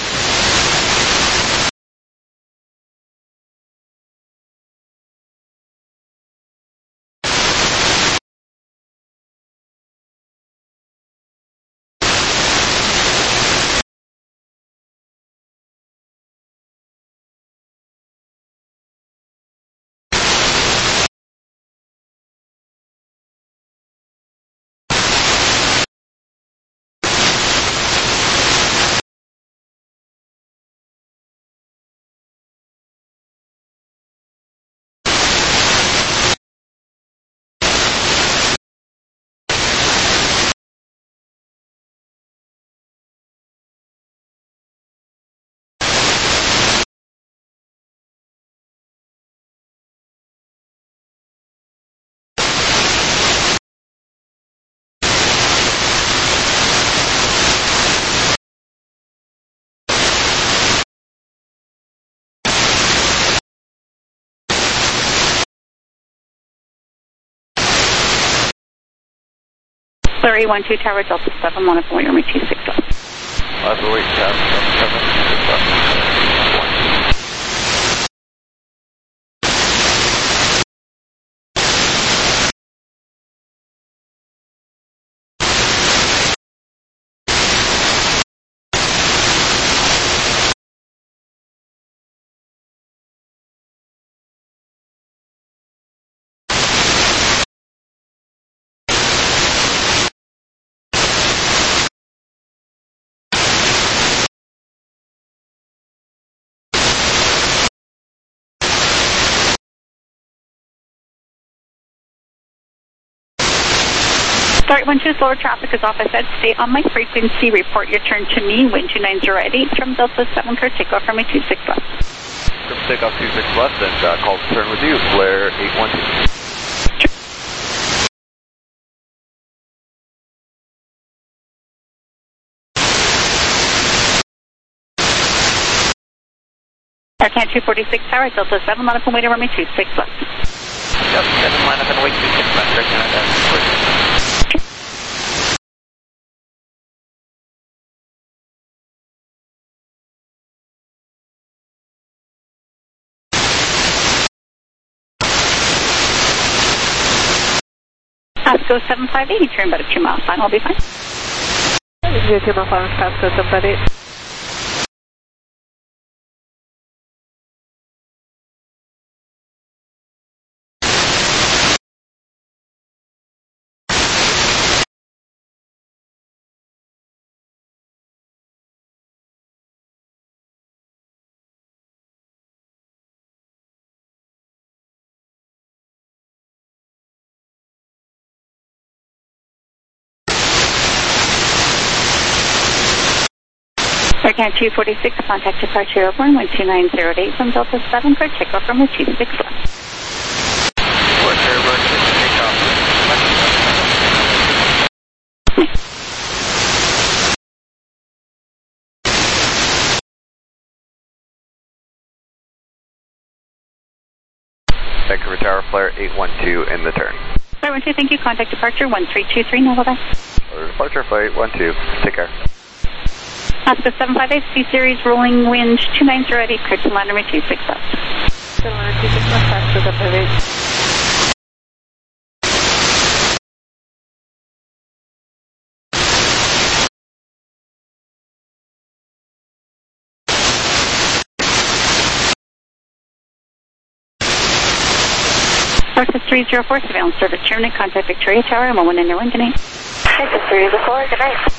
Flare eight one two, Tower Delta seven, one up and wait, runway two six left. Left wait, Tower Delta seven, six left. Start one two, slower traffic is off. I said stay on my frequency. Report your turn to me. Wind two nine zero at eight from Delta seven, clear takeoff from my two six left. From takeoff two six left, and uh, call to turn with you, Flare eight one two. Aircan two forty-six, Tower Delta seven, line up and wait around my two six left. Yep, seven, line up and wait two six left, Aircan at that. Pasco seven five eight, turn about a two mile fine, I'll be fine. Zero two mile fine, Pasco seven five eight. Aircan two forty-six, contact departure airborne, wind two nine zero at eight from Delta seven, clear takeoff from the two six left. Departure airborne, takeoff. Vancouver Tower, Flare eight one two in the turn. Flare one two, thank you. Contact departure one three two three, now bye. Or departure, Flare eight one two. Take care. Pasco seven five eight, C-Series, rolling wind two nine zero at eight, clear to line number two six left. So line two six left, Pasco seven five eight. Versus three zero four, surveillance service terminated. Contact Victoria Tower, I'm a one in your wind, good night. Versus three zero four, good night.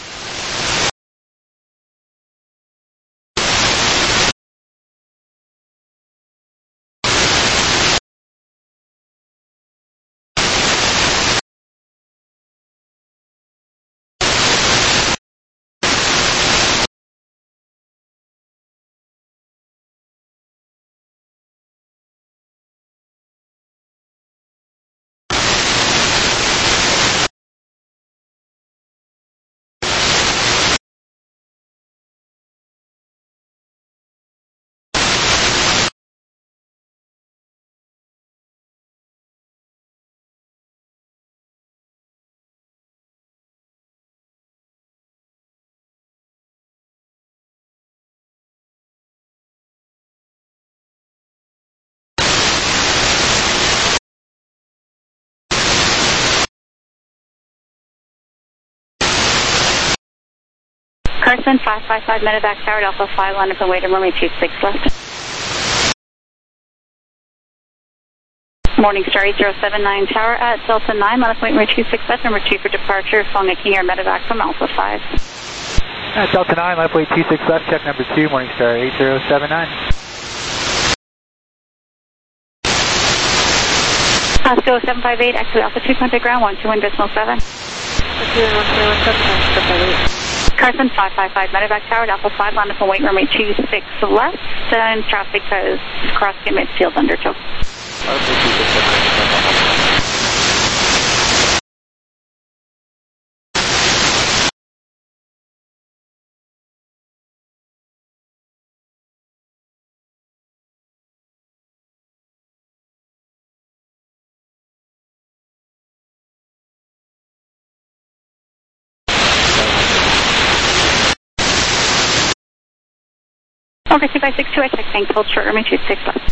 Carson five five five, Medevac Tower, Alpha five, line up and wait, runway two six left. Morningstar eight zero seven nine, Tower at Delta nine, line up and wait, runway two six left, number two for departure, following a King Air Medevac from Alpha five. At Delta nine, line up, wait two six left, check number two, Morningstar eight zero seven nine. Pasco seven five eight, actually altitude, contact ground one two one decimal seven. Carson five five five, Medevac Tower, Alpha five, line up and wait, runway two six left, and traffic has crossed the midfield undertow. Okay, two five six two, I check tank, hold short, runway two six left.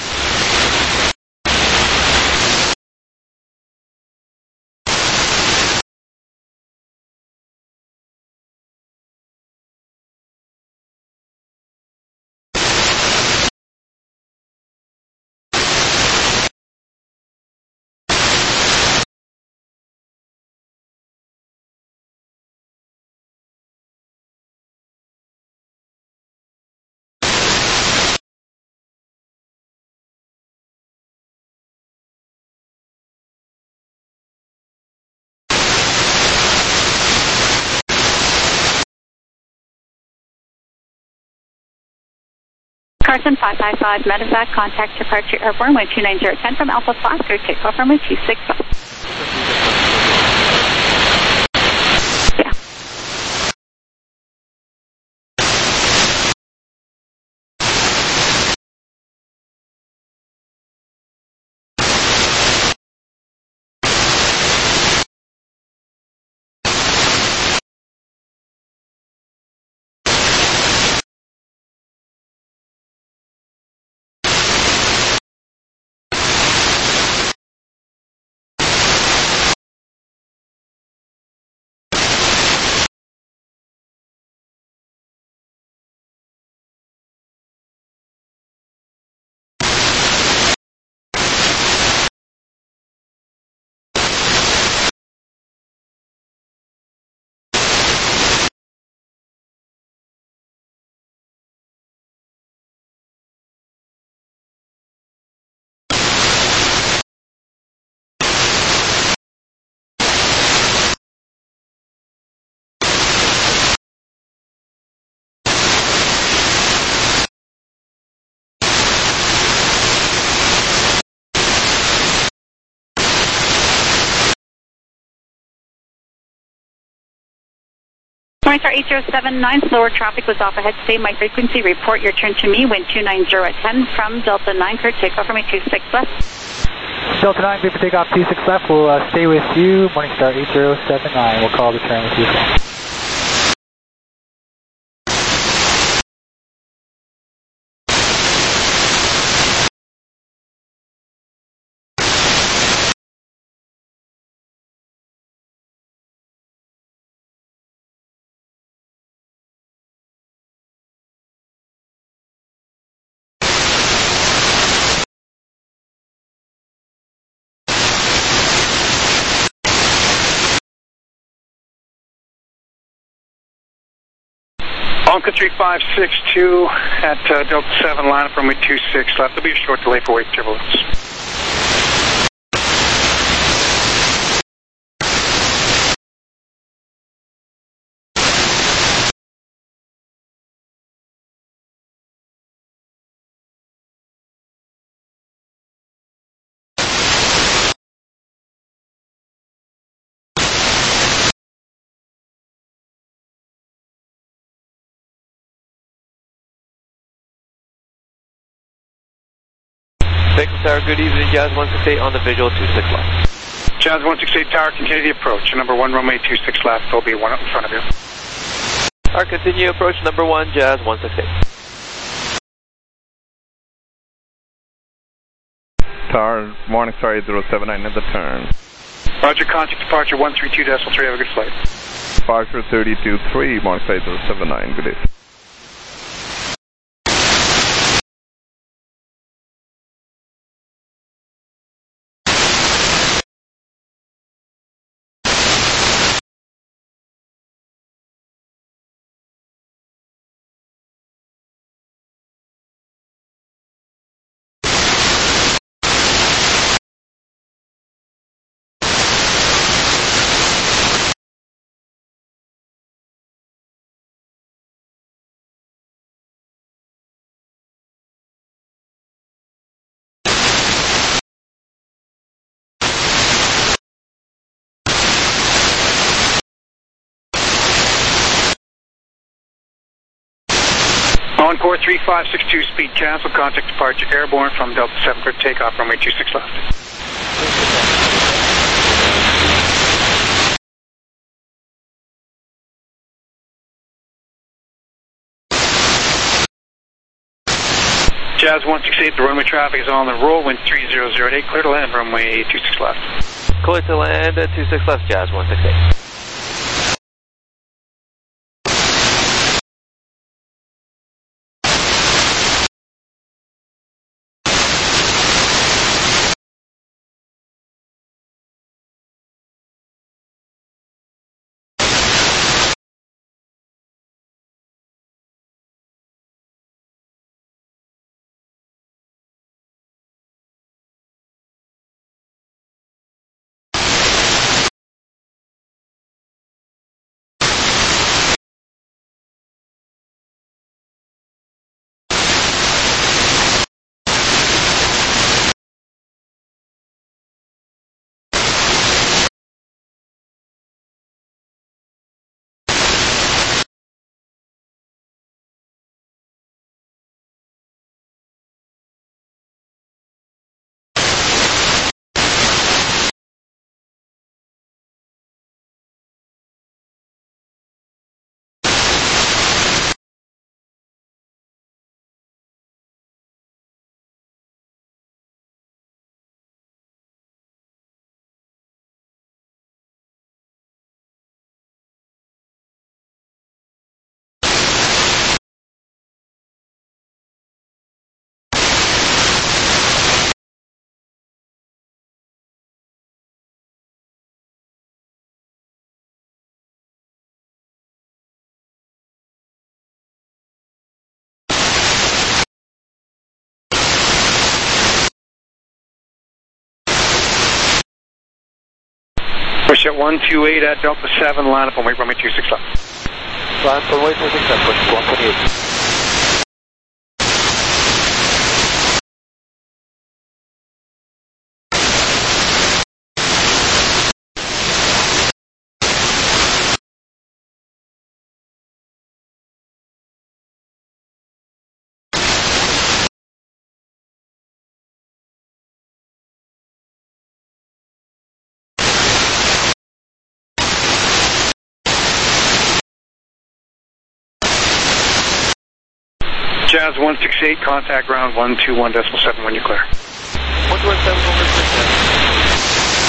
Carson five five five, medevac, contact departure airborne, wind two nine zero ten from Alpha Fox, clear takeoff runway two six left. Yeah. Morningstar eight zero seven nine, slower traffic was off ahead. Stay my frequency, report your turn to me, wind two nine zero at ten from Delta nine, clear takeoff runway two six left. Delta nine, clear for takeoff two six left, we'll uh, stay with you, Morningstar eight zero seven nine, we'll call the turn with you as well. Onka three five six two at uh, Delta seven, line up runway two six left. There'll be a short delay for wake turbulence. Baker Tower, good evening, Jazz one six eight on the visual, two six left. Jazz one six eight Tower, continue the approach. Number one, runway two six left. There'll be one up in front of you. Alright, continue approach number one, Jazz one six eight. Tower, Morningstar eight zero seven nine at the turn. Roger, contact departure one three two decimal three, have a good flight. Departure thirty-two three, Morningstar eight zero seven nine, good day. Encore three five six two, speed cancel, contact departure airborne from Delta seven for takeoff, runway two six left. Jazz one six eight, the runway traffic is on the roll, wind three zero zero eight, clear to land, runway two six left. Clear to land at two six left, Jazz one six eight. Push at one two eight at Delta seven, line up on wait runway two six left. Line up on wait two six left, push one twenty-eight. Jazz one six eight, contact ground one two one decimal seven when you clear. one two one seven over six.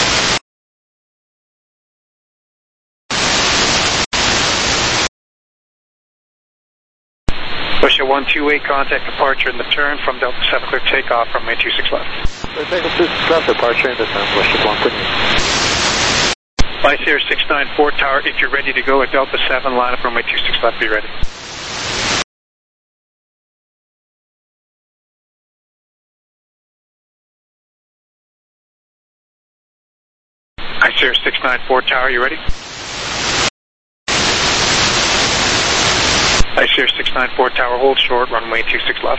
Push at one two eight, contact departure in the turn from Delta seven, clear takeoff from runway two six left. Take two six left, departure in the turn, push at one twenty-eight. Lysair six nine four tower, if you're ready to go at Delta seven, line up runway two six left, be ready. Lysair six nine four tower, you ready? Lysair six nine four tower, hold short, runway two six left.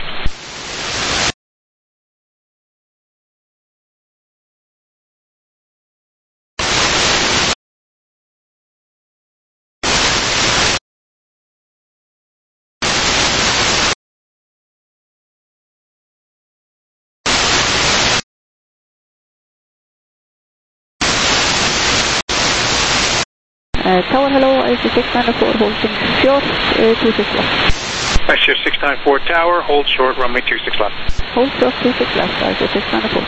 Uh, tower, hello, I C six nine four, holding short, uh, two six left. Lysair six nine four tower, hold short, runway two six left. Hold short, two six left, I C six nine four.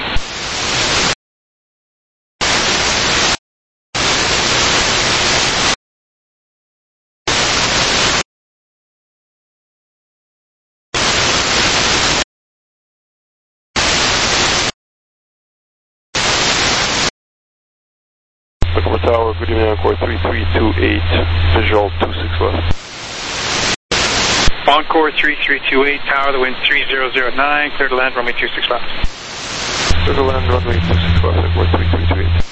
Tacoma Tower, good evening, Encore three three two eight, visual two six left. Encore three three two eight, tower, the wind three zero zero nine, clear to land, runway two six left. Clear to land, runway two six left, Encore three three two eight.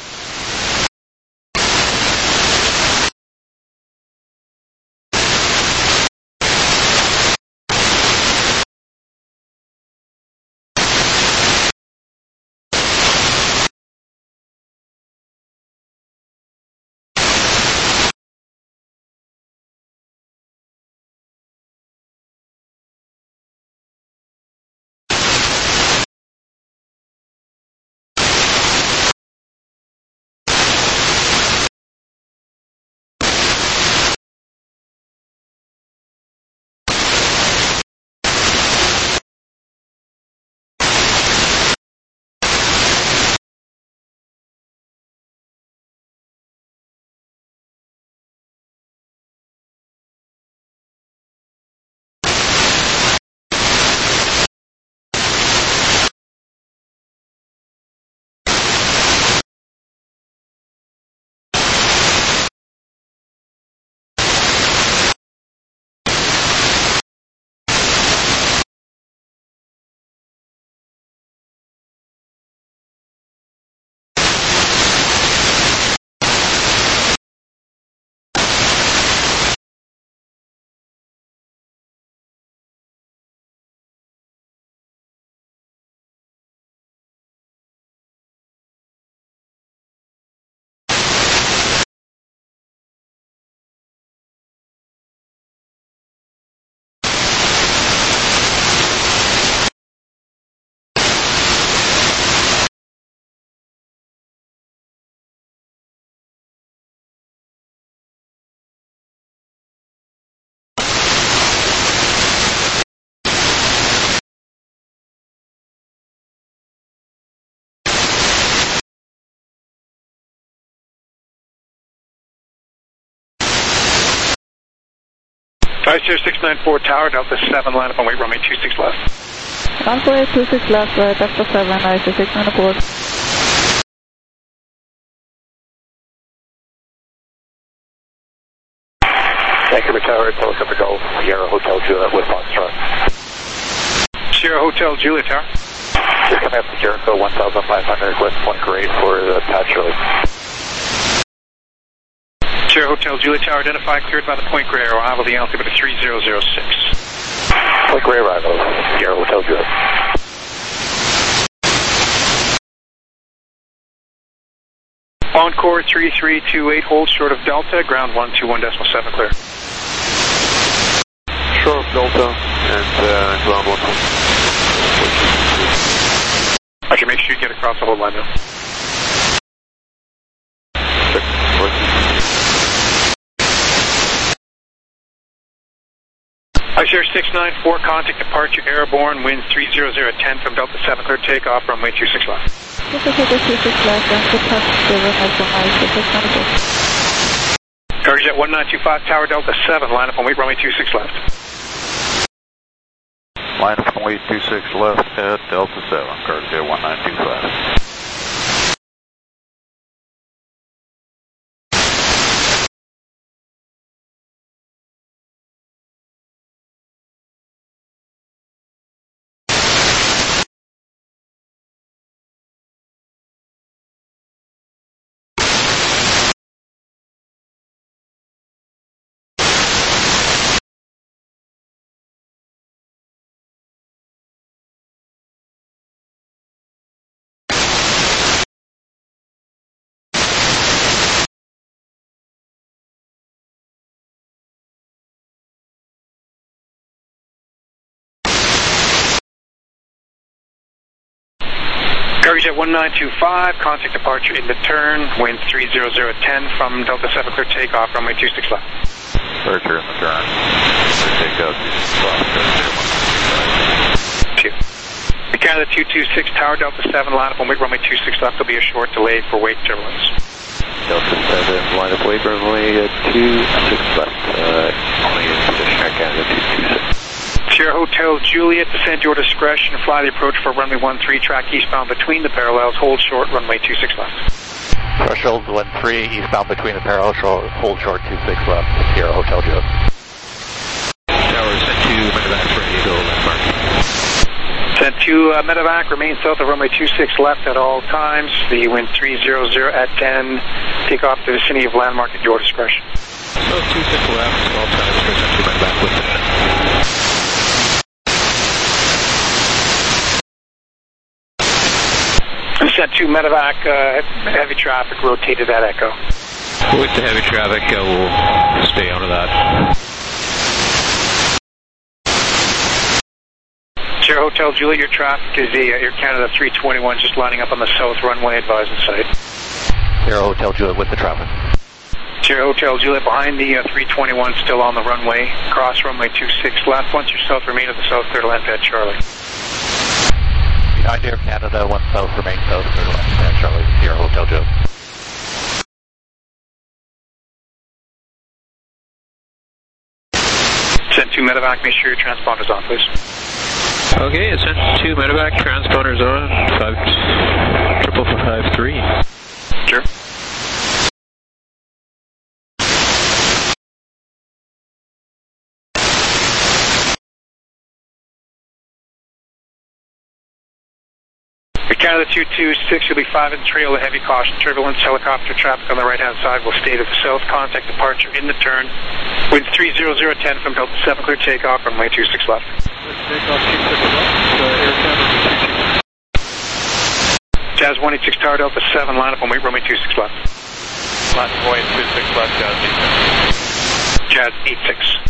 five zero six nine four Tower, Delta seven, line up on weight runway two six left. Runway two six left, uh, Delta seven, I C six nine four. Vancouver Tower, Helicopter Golf, Sierra Hotel Juliet with Foxtrot. Sierra Hotel Juliet Tower. Just coming up to Jericho, one thousand five hundred, West Point Grade for the Pat Shirley. Sierra Hotel Juliet Tower, identified, cleared by the Point Grey, arrival the altitude of three zero zero six. Point Grey arrival, Sierra Hotel Juliet. Encore three three two eight, hold short of Delta, ground one two one decimal seven, clear. Short of Delta and uh, ground one. I can make sure you get across the whole line now. I share six nine four, contact departure airborne, wind three zero zero ten from Delta seven, clear takeoff, runway two six left. Cargojet one nine two five, Tower Delta seven, line up on weight runway two six left. Line up on weight two six left at Delta seven, Cargojet one nine two five. Cargojet one nine two five, contact departure in the turn, wind three zero zero ten from Delta seven, clear takeoff, runway two six left. Departure in the turn, clear takeoff, two six left, Two. The Canada two two six, Tower Delta seven, line up on weight runway two six left, there'll be a short delay for weight turbulence. Delta seven, line up weight runway two six left, uh, only in position at Canada two two six. Sierra Hotel Juliet, descend your discretion, fly the approach for runway one three, track eastbound between the parallels, hold short, runway two six left. Threshold one three, eastbound between the parallels, hold short two six left, Sierra Hotel Juliet. Tower sent to medevac ready to landmark. Sent to uh, medevac, remain south of runway two six left at all times, the wind three zero zero at ten, take off the vicinity of landmark at your discretion. So two six left, all times, sent to medevac with the Sent to medevac, uh, heavy traffic, rotated at Echo. With the heavy traffic, uh, we'll stay out of that. Sierra Hotel Juliet, your traffic is the uh, Air Canada three twenty-one, just lining up on the south runway, advise in sight. Sierra Hotel Juliet with the traffic. Sierra Hotel Juliet behind the uh, three twenty-one, still on the runway, cross runway two six left, once you're south, remain at the south, clear to land pad Charlie. Behind Air Canada, one south, remain south, clear to land pad Charlie, Sierra Hotel Juliet. Send to medevac, make sure your transponder's on, please. Okay, it's sent to medevac, transponder's on, five, triple five three. Sure. Canada two two six, you'll be five in trail of heavy caution turbulence. Helicopter traffic on the right-hand side will stay to the south. Contact departure in the turn. Wind three zero zero ten from Delta seven, clear takeoff, runway two six left. Takeoff two six left, uh, Air Canada two two. Jazz one eight six, Tower Delta seven, line up on weight runway two six left. Line up weight two six left, Jazz eight six. Jazz eight six.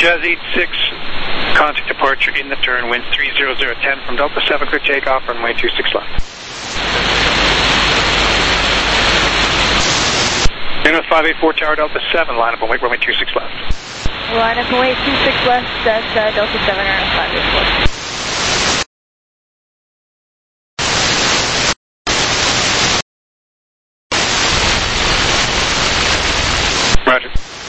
Jazz eight six, contact departure in the turn, wind three zero zero ten from Delta seven, clear takeoff, runway two six left. Airnote five eight four, Tower Delta seven, line up and wait, runway two six left. Line up and wait, two six left, that's uh, Delta seven, Airnote five eight four. Roger.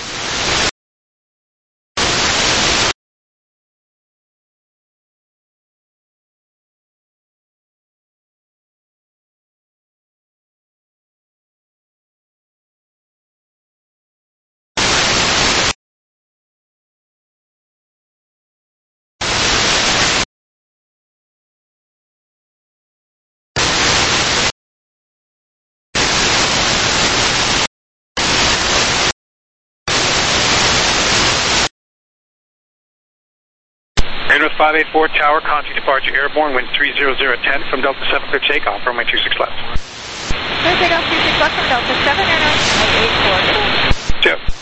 Airnote five eight four, Tower, contact departure airborne, wind three zero zero ten from Delta seven, clear takeoff, runway two six left. Clear takeoff two six left from Delta seven, Airnote five eight four. Two.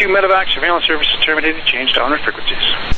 two medevac surveillance services terminated. Change to on frequencies.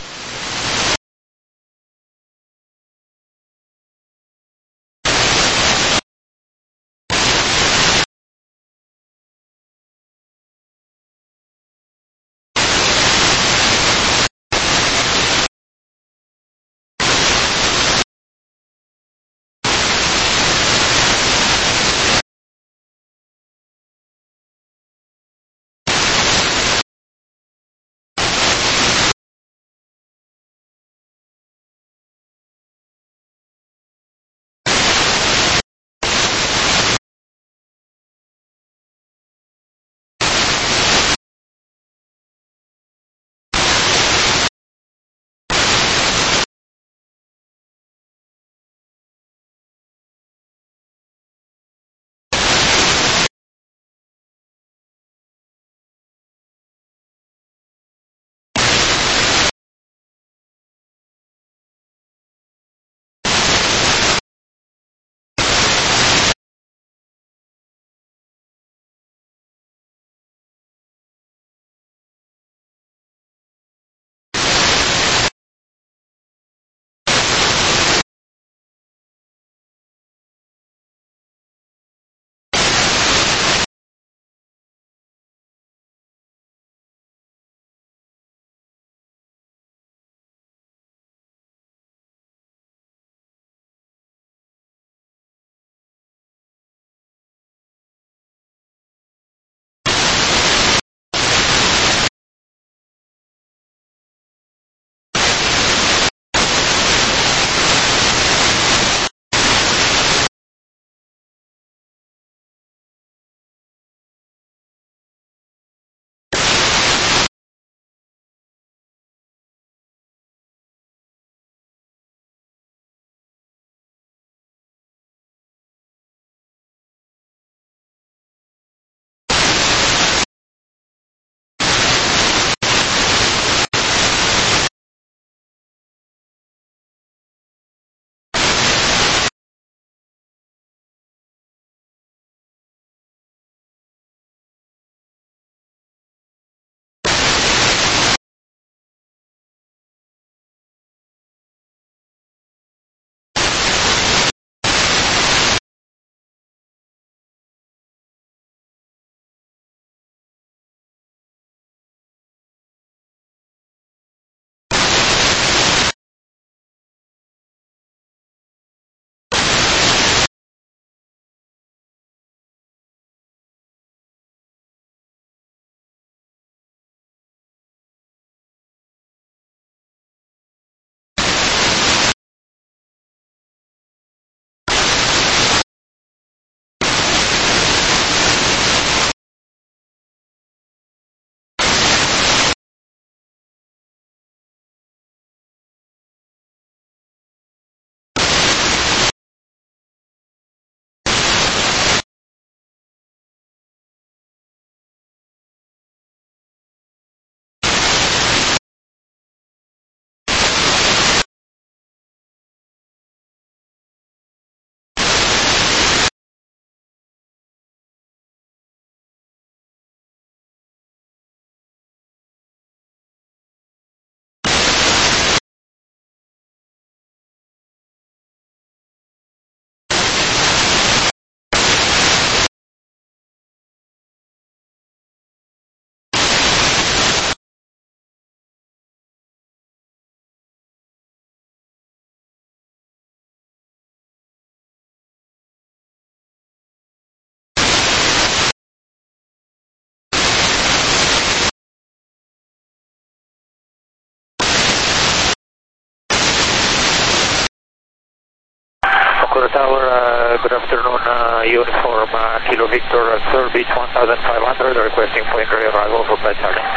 Vancouver Tower, uh, good afternoon, uh, uniform uh, Kilo Victor, uh, Third Beach one thousand five hundred, requesting Point Grey arrival for Pat Charlie.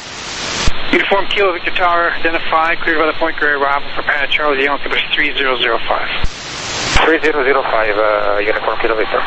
Uniform Kilo Victor Tower, identified, cleared by the Point Grey arrival for Pat Charlie, the altimeter is three zero zero five. three zero zero five, uh, uniform Kilo Victor.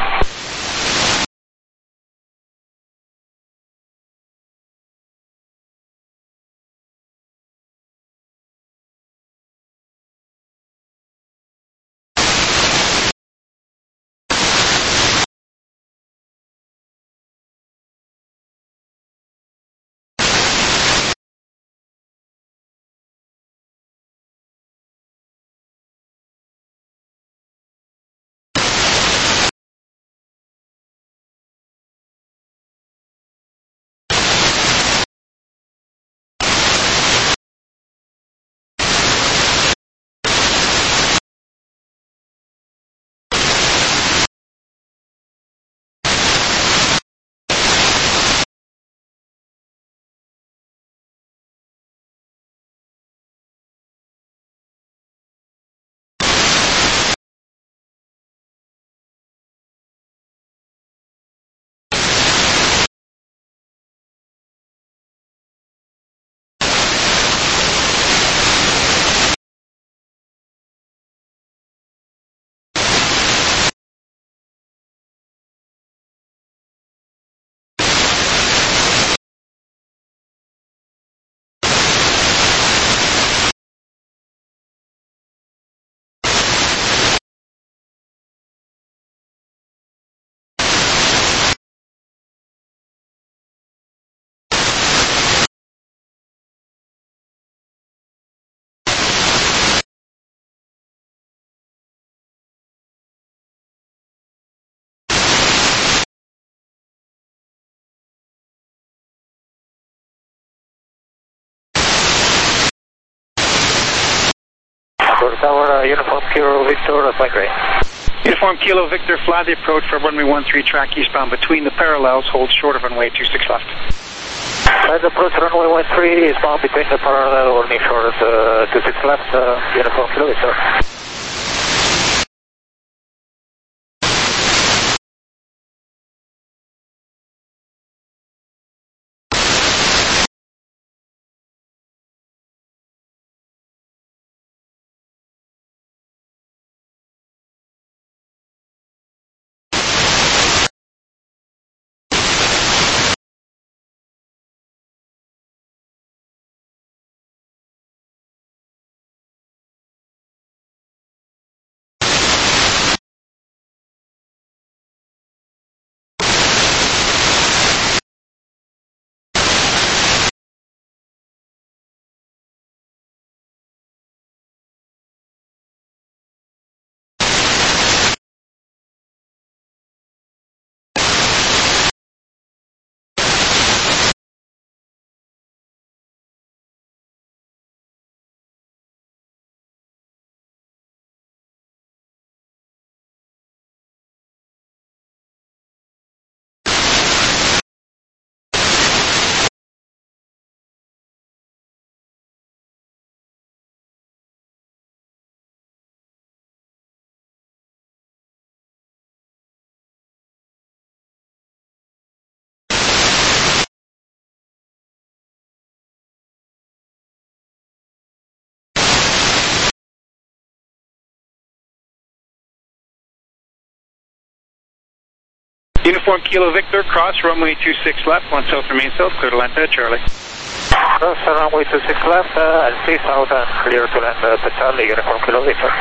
Tower, uh, Uniform Kilo Victor, flight grade. Uniform Kilo Victor, fly the approach for runway one three track eastbound between the parallels, hold short of runway two six left. Fly the approach runway one three eastbound between the parallel, holding short of uh, two six left, uh, Uniform Kilo Victor. Uniform Kilo Victor, cross runway two six left, one south remain south, clear to land at Charlie. Cross runway two six left, uh, and three south and clear to land at Charlie, Uniform Kilo Victor.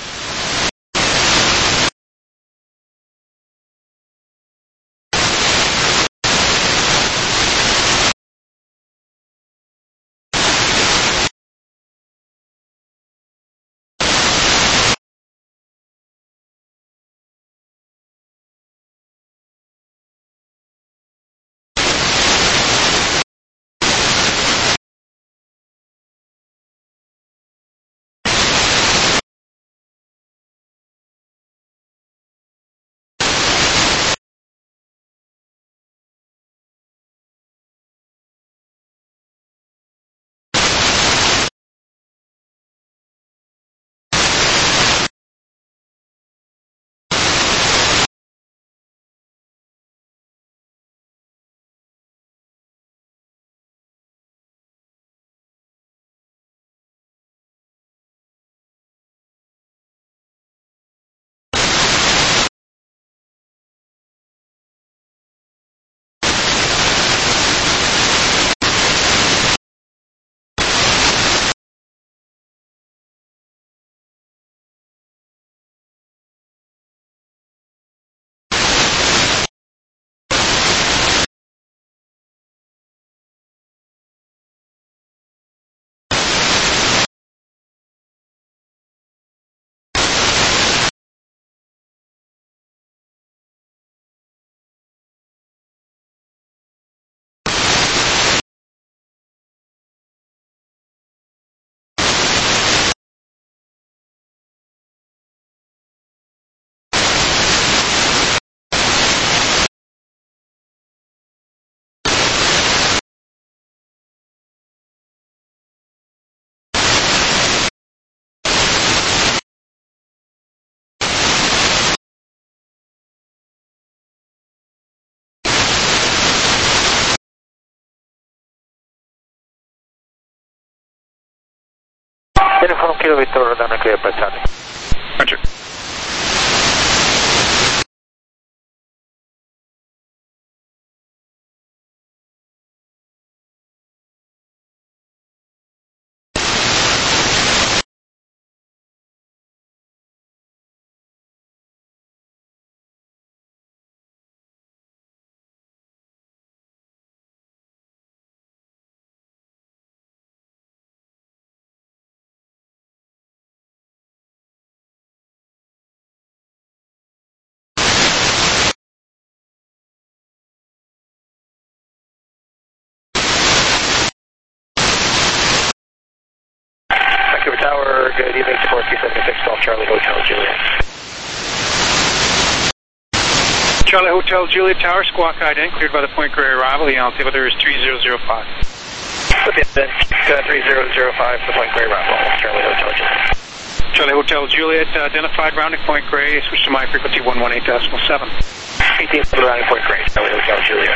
Uniform Kilo Victor, down and clear by Charlie. Roger. four two seven six Golf Charlie Hotel Juliet. Charlie Hotel Juliet Tower, squawk I D N, cleared by the Point Grey arrival. The altitude there is three zero zero five. With the then uh, three zero zero five for Point Grey arrival, Charlie Hotel Juliet. Charlie Hotel Juliet, uh, identified rounding Point Grey, switch to my frequency one one eight point seven. eighteen rounding Point Grey, Charlie Hotel Juliet.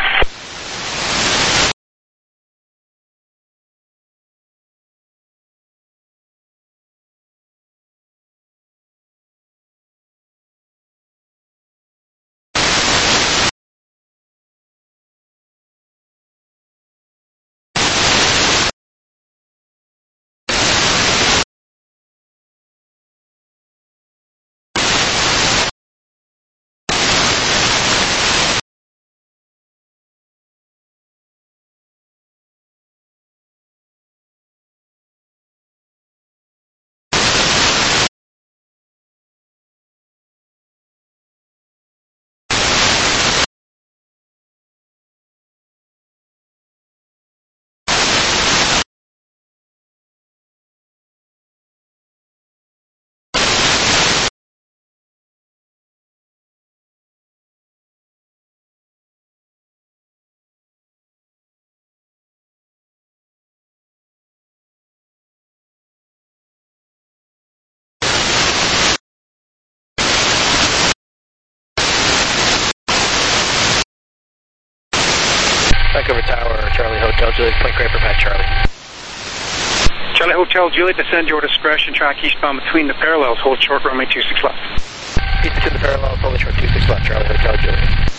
Vancouver Tower, Charlie Hotel Juliet, Point Grey for Pat Charlie. Charlie Hotel Juliet, descend your discretion, track eastbound between the parallels, hold short runway two six left. Pizza to the parallels, hold short two six left, Charlie Hotel Juliet.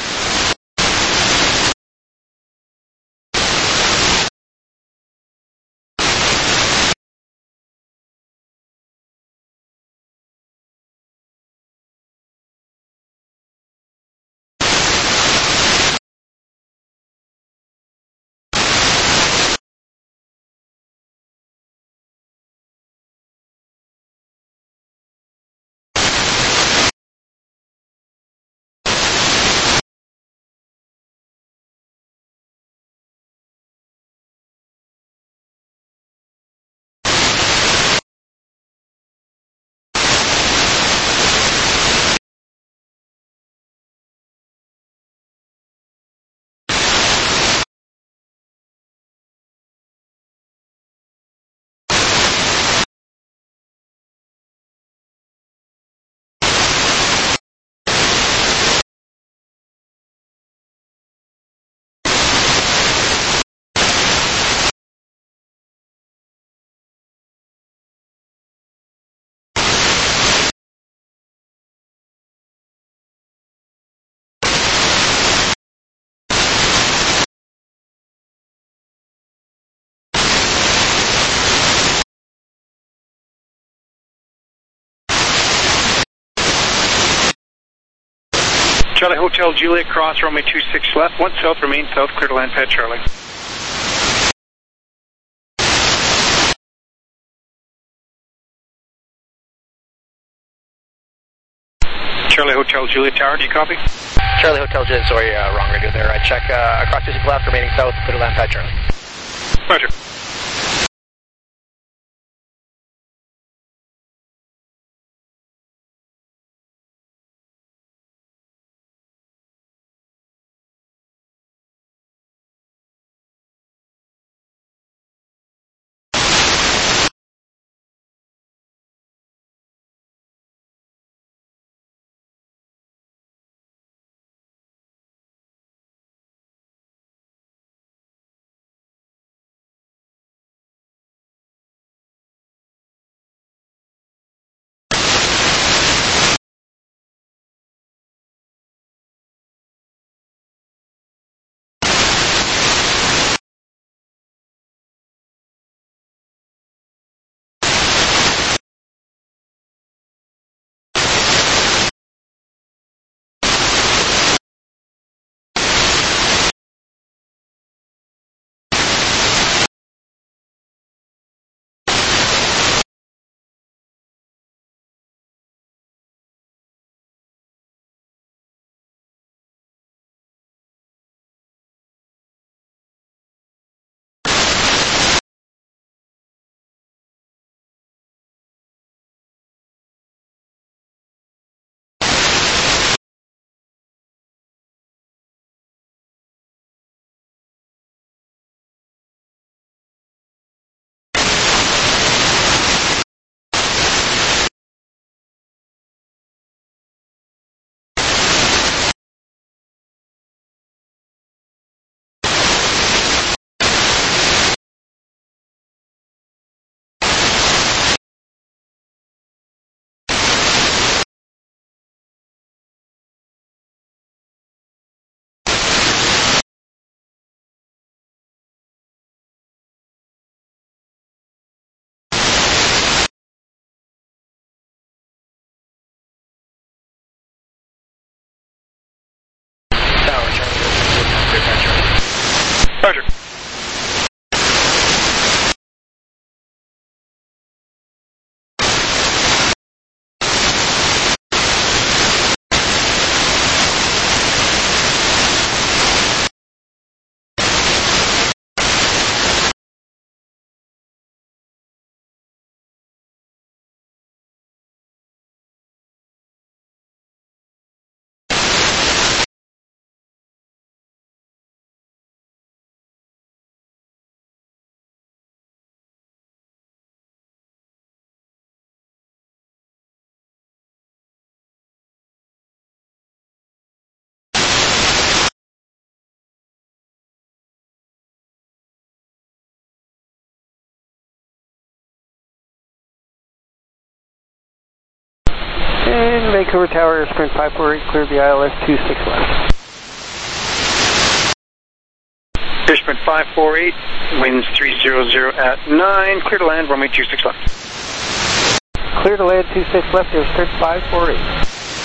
Charlie Hotel Juliet, cross runway two six left, one south, remain south, clear to land pad Charlie. Charlie Hotel Juliet Tower, do you copy? Charlie Hotel Juliet, sorry, uh, wrong radio there. I check uh, across two six left, remaining south, clear to land pad Charlie. Roger. Vancouver Tower, sprint five four eight, clear the I L S two six left. Air sprint five four eight, winds three zero zero at nine, clear to land, runway two six left. Clear to land two six left, air sprint five four eight.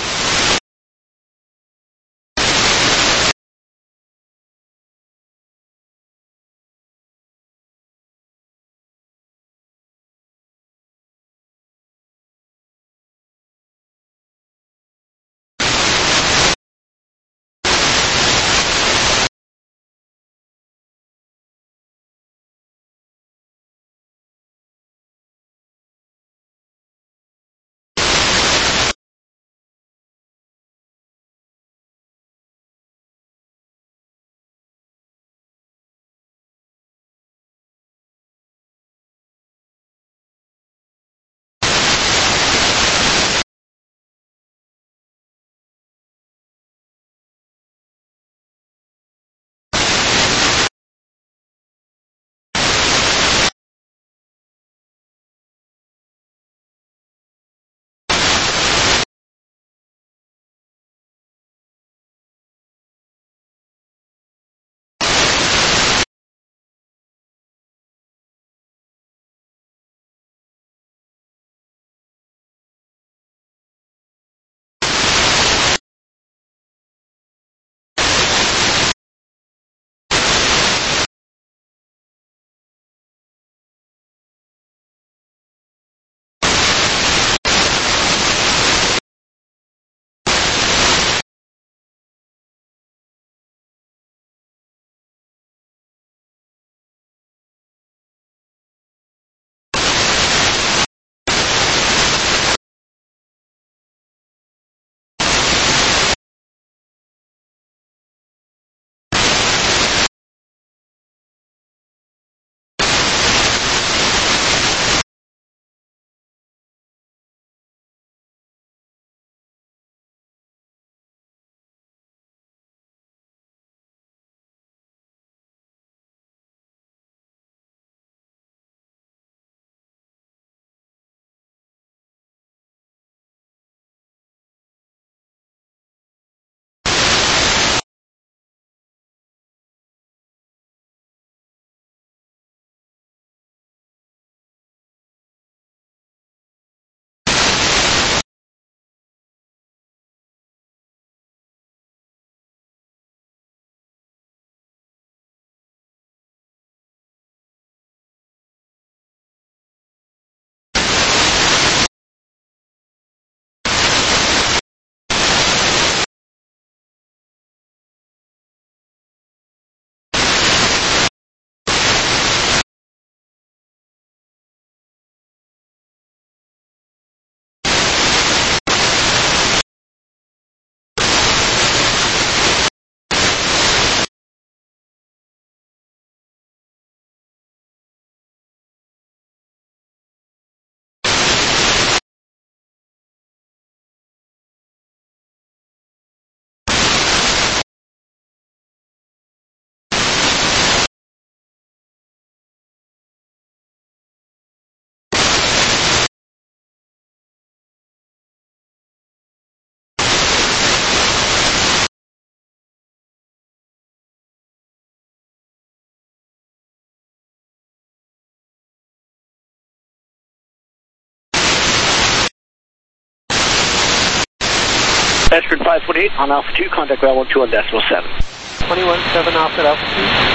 Ashford five foot eight on Alpha two, contact ground one two on decimal seven. twenty-one seven off at Alpha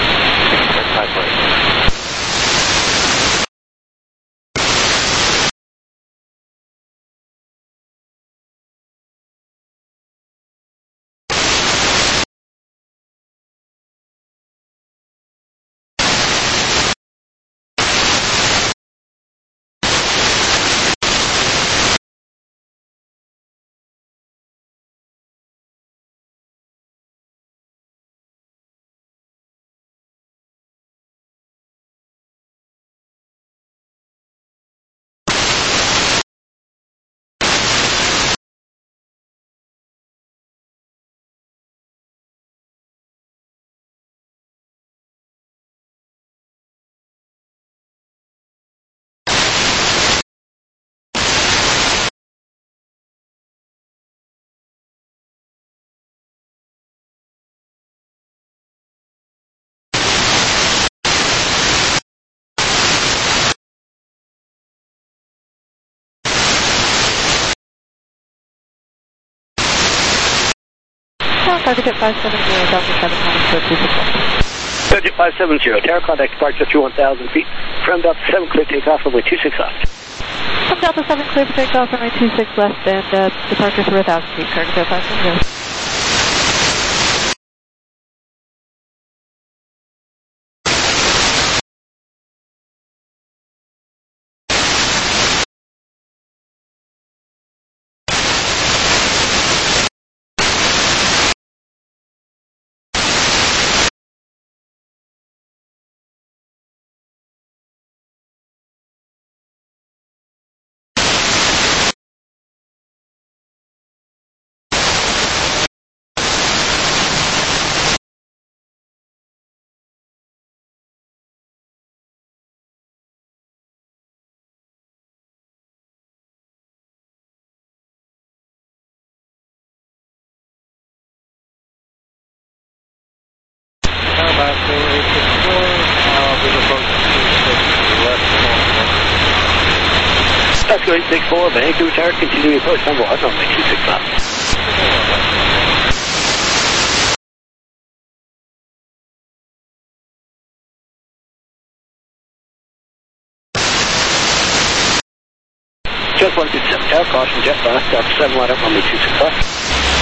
two, five foot eight. Target jet five seven zero, Delta seven nine, clear two six left. Delta jet five seven zero, Tower, contact departure through one thousand feet. From Delta seven, clear takeoff, runway two six left. From Delta seven, clear for takeoff, runway two six left, and uh, departure through one thousand feet. Target jet five seven zero. Oscar eight six four, Vancouver Tower, continuing approach number one, runway two six left. Jet one six seven, Tower, caution, jet blast, Delta seven, line up, runway two six left.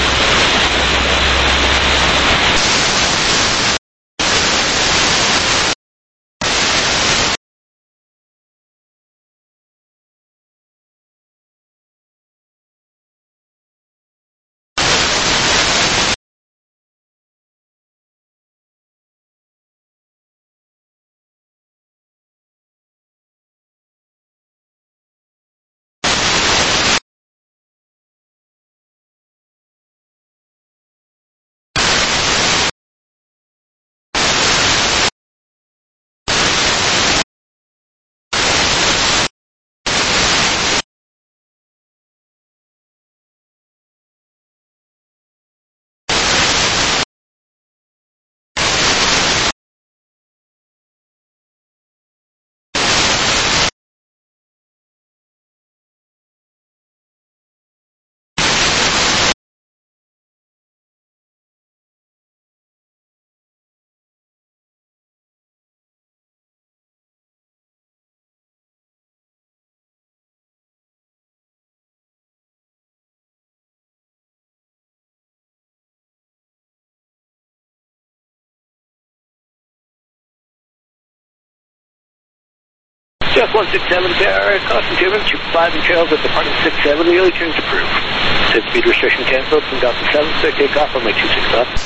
Jet one six seven, Tower, caution turbine, two five and trails at departing six seven, wheelie turns approved. Set speed restriction cancelled from Delta seven, clear takeoff, runway two six left.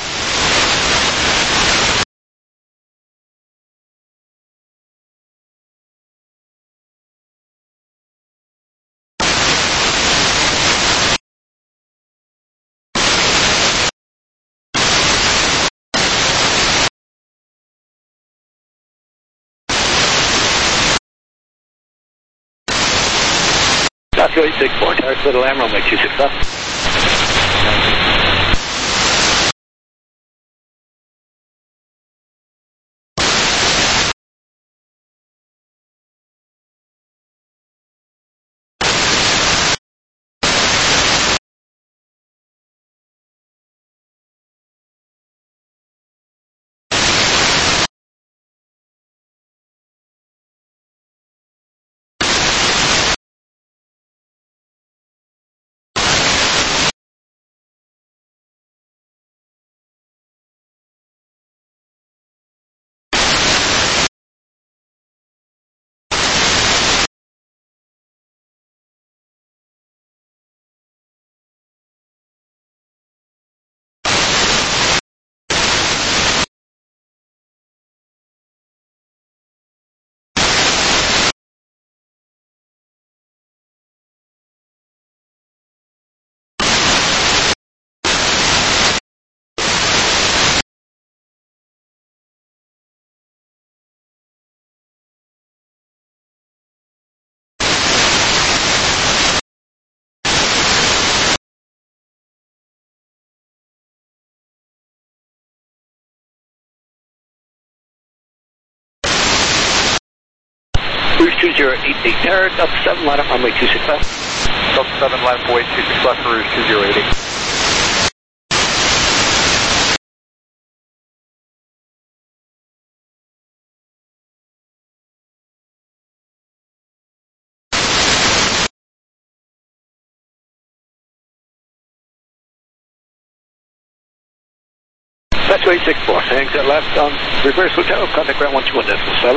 Oscar eight six four, Tower, split alarm, runway two six left. Rouge two zero eight eight, Tower, Delta seven, line up, runway two six left. Delta seven, line up, way two six left for Rouge two zero eight eight. That's two eight six four. Exit left on reverse hotel. Contact ground one two one decimal seven.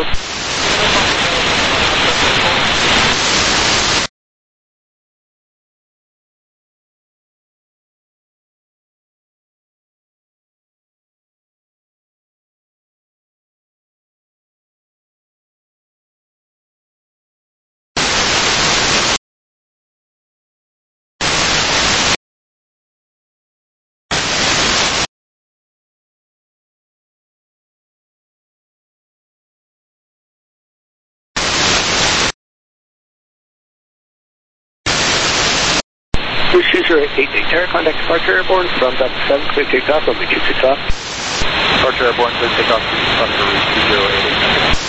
Cruiser eight eight Terra, contact departure airborne from Delta seven, clear takeoff, runway two six off. Departure airborne, clear takeoff, Oscar reach two zero eight eight.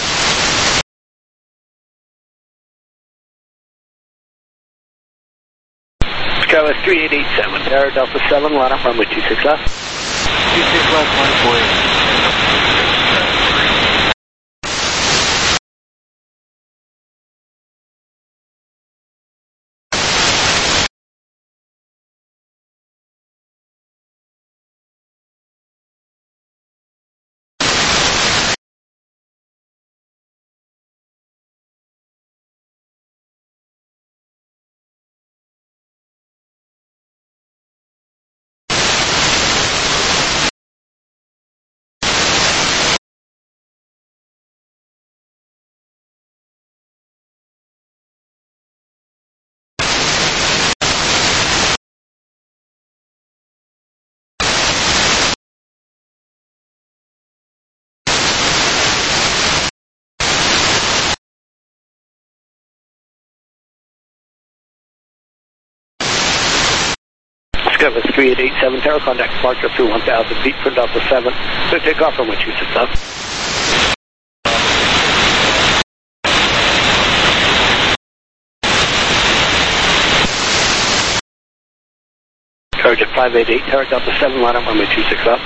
Skywest three eight eight seven, Terra, Delta seven, line up, runway two six off. two six left, one four eight. Skywest three eight eight seven, Terra, contact departure through one thousand feet from Delta seven, clear takeoff, runway two six off. Target five eight eight, Terra, Delta seven, line up, runway two six off.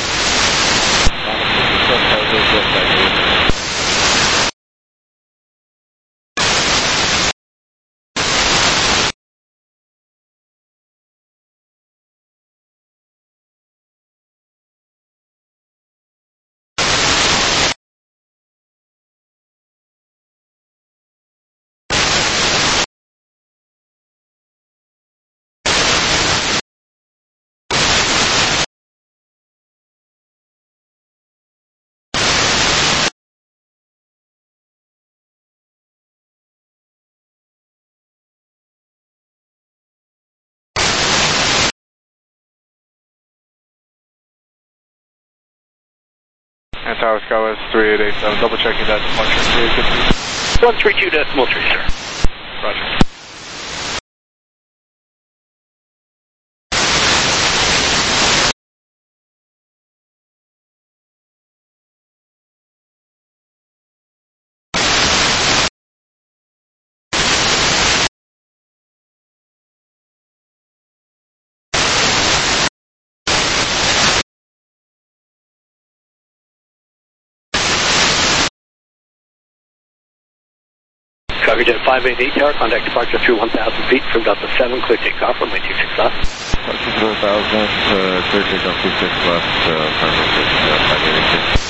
And Tower Skywest three eight eight seven, double checking that departure three eight six one three two decimal three, sir. Roger. Coverage at five eight eight, Terra, contact departure through one thousand feet from Delta seven, clear takeoff, runway two six off. Departure one thousand, uh, clear takeoff two six left, uh, final uh, five eight eight six.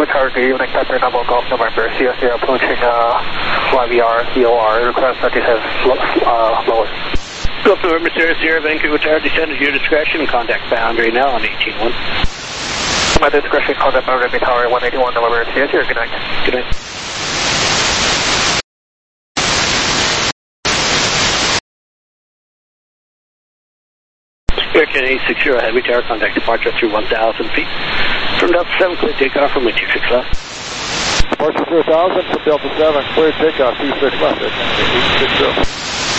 Vancouver Tower, good evening, Pepper Number Golf November, C S zero approaching uh, Y V R, V O R, request that you have uh, lower. Golf November, Sierra Sierra, Vancouver Tower, descend at your discretion, contact boundary now on eighteen one. My discretion, contact boundary Tower, one eighty-one November, C S zero, good night. Good night. Air Canada eight sixty, Heavy Tower, contact departure through one thousand feet. From Delta seven, clear takeoff from two six left. Departure through one thousand from Delta seven, clear takeoff, two six left, Air Canada eight sixty.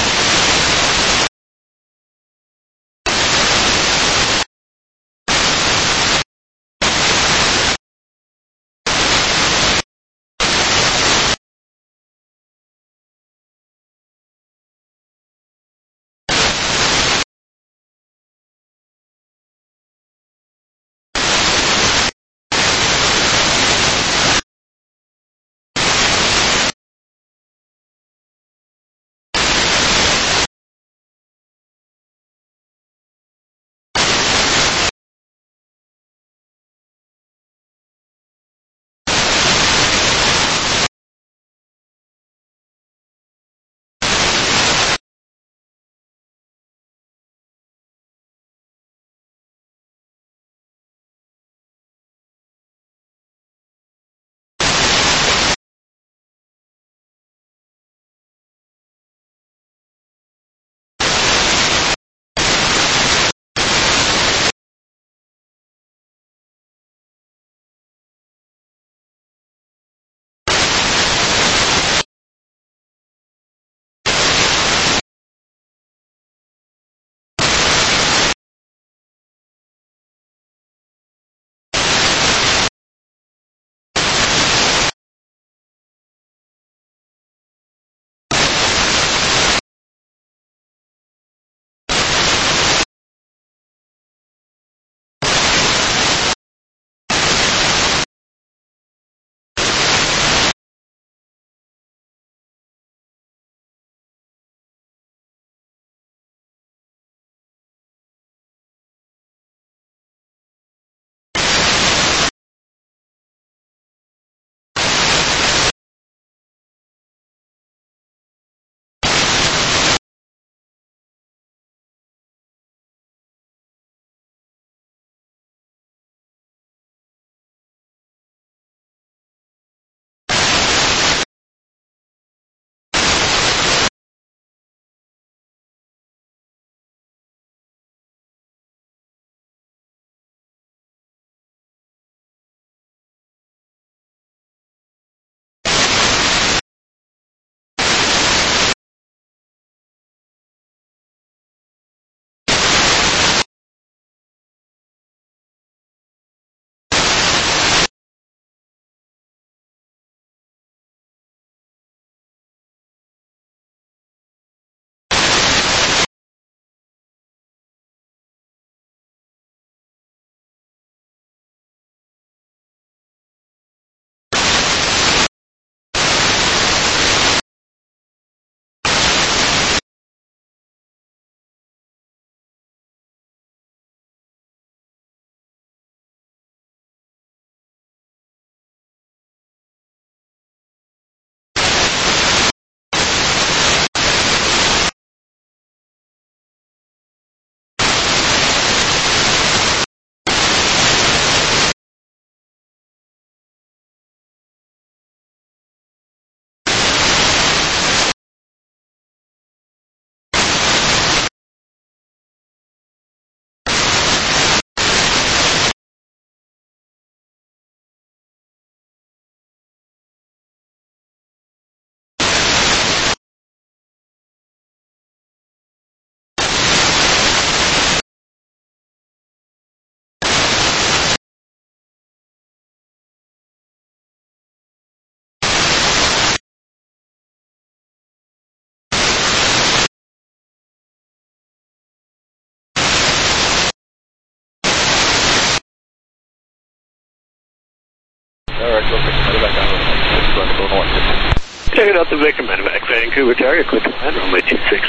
Alright, go back down. Go north. Taking out the Victor Medevac, Vancouver Tower, clear to land, runway two six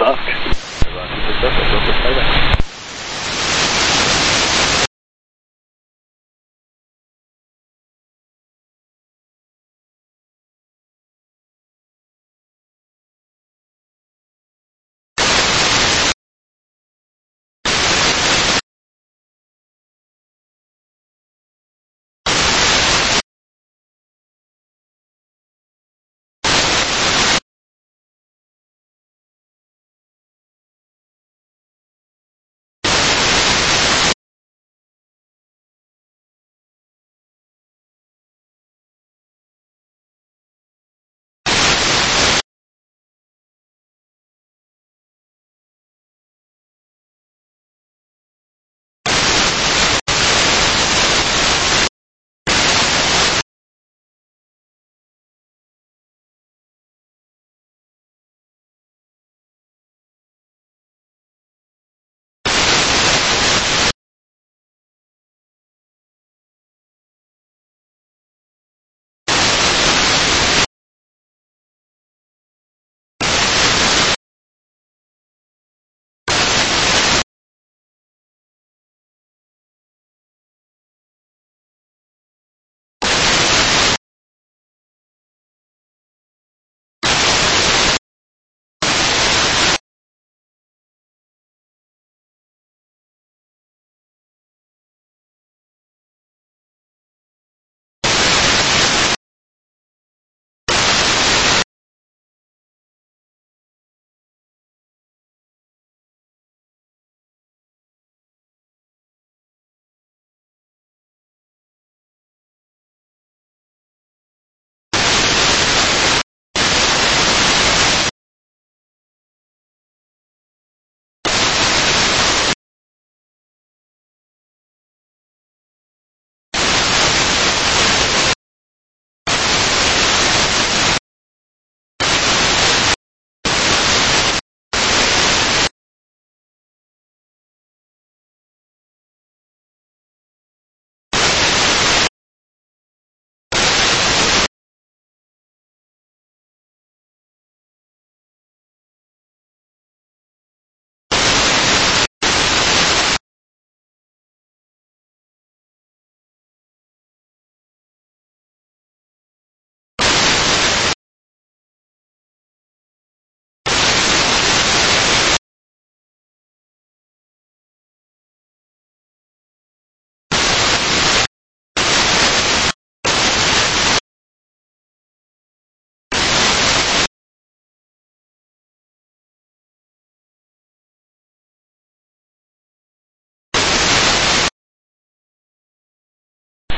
left.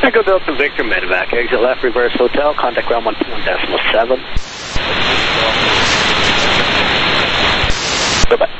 Echo Delta Victor Medevac, exit left, reverse hotel, contact ground one one decimal seven. Bye-bye.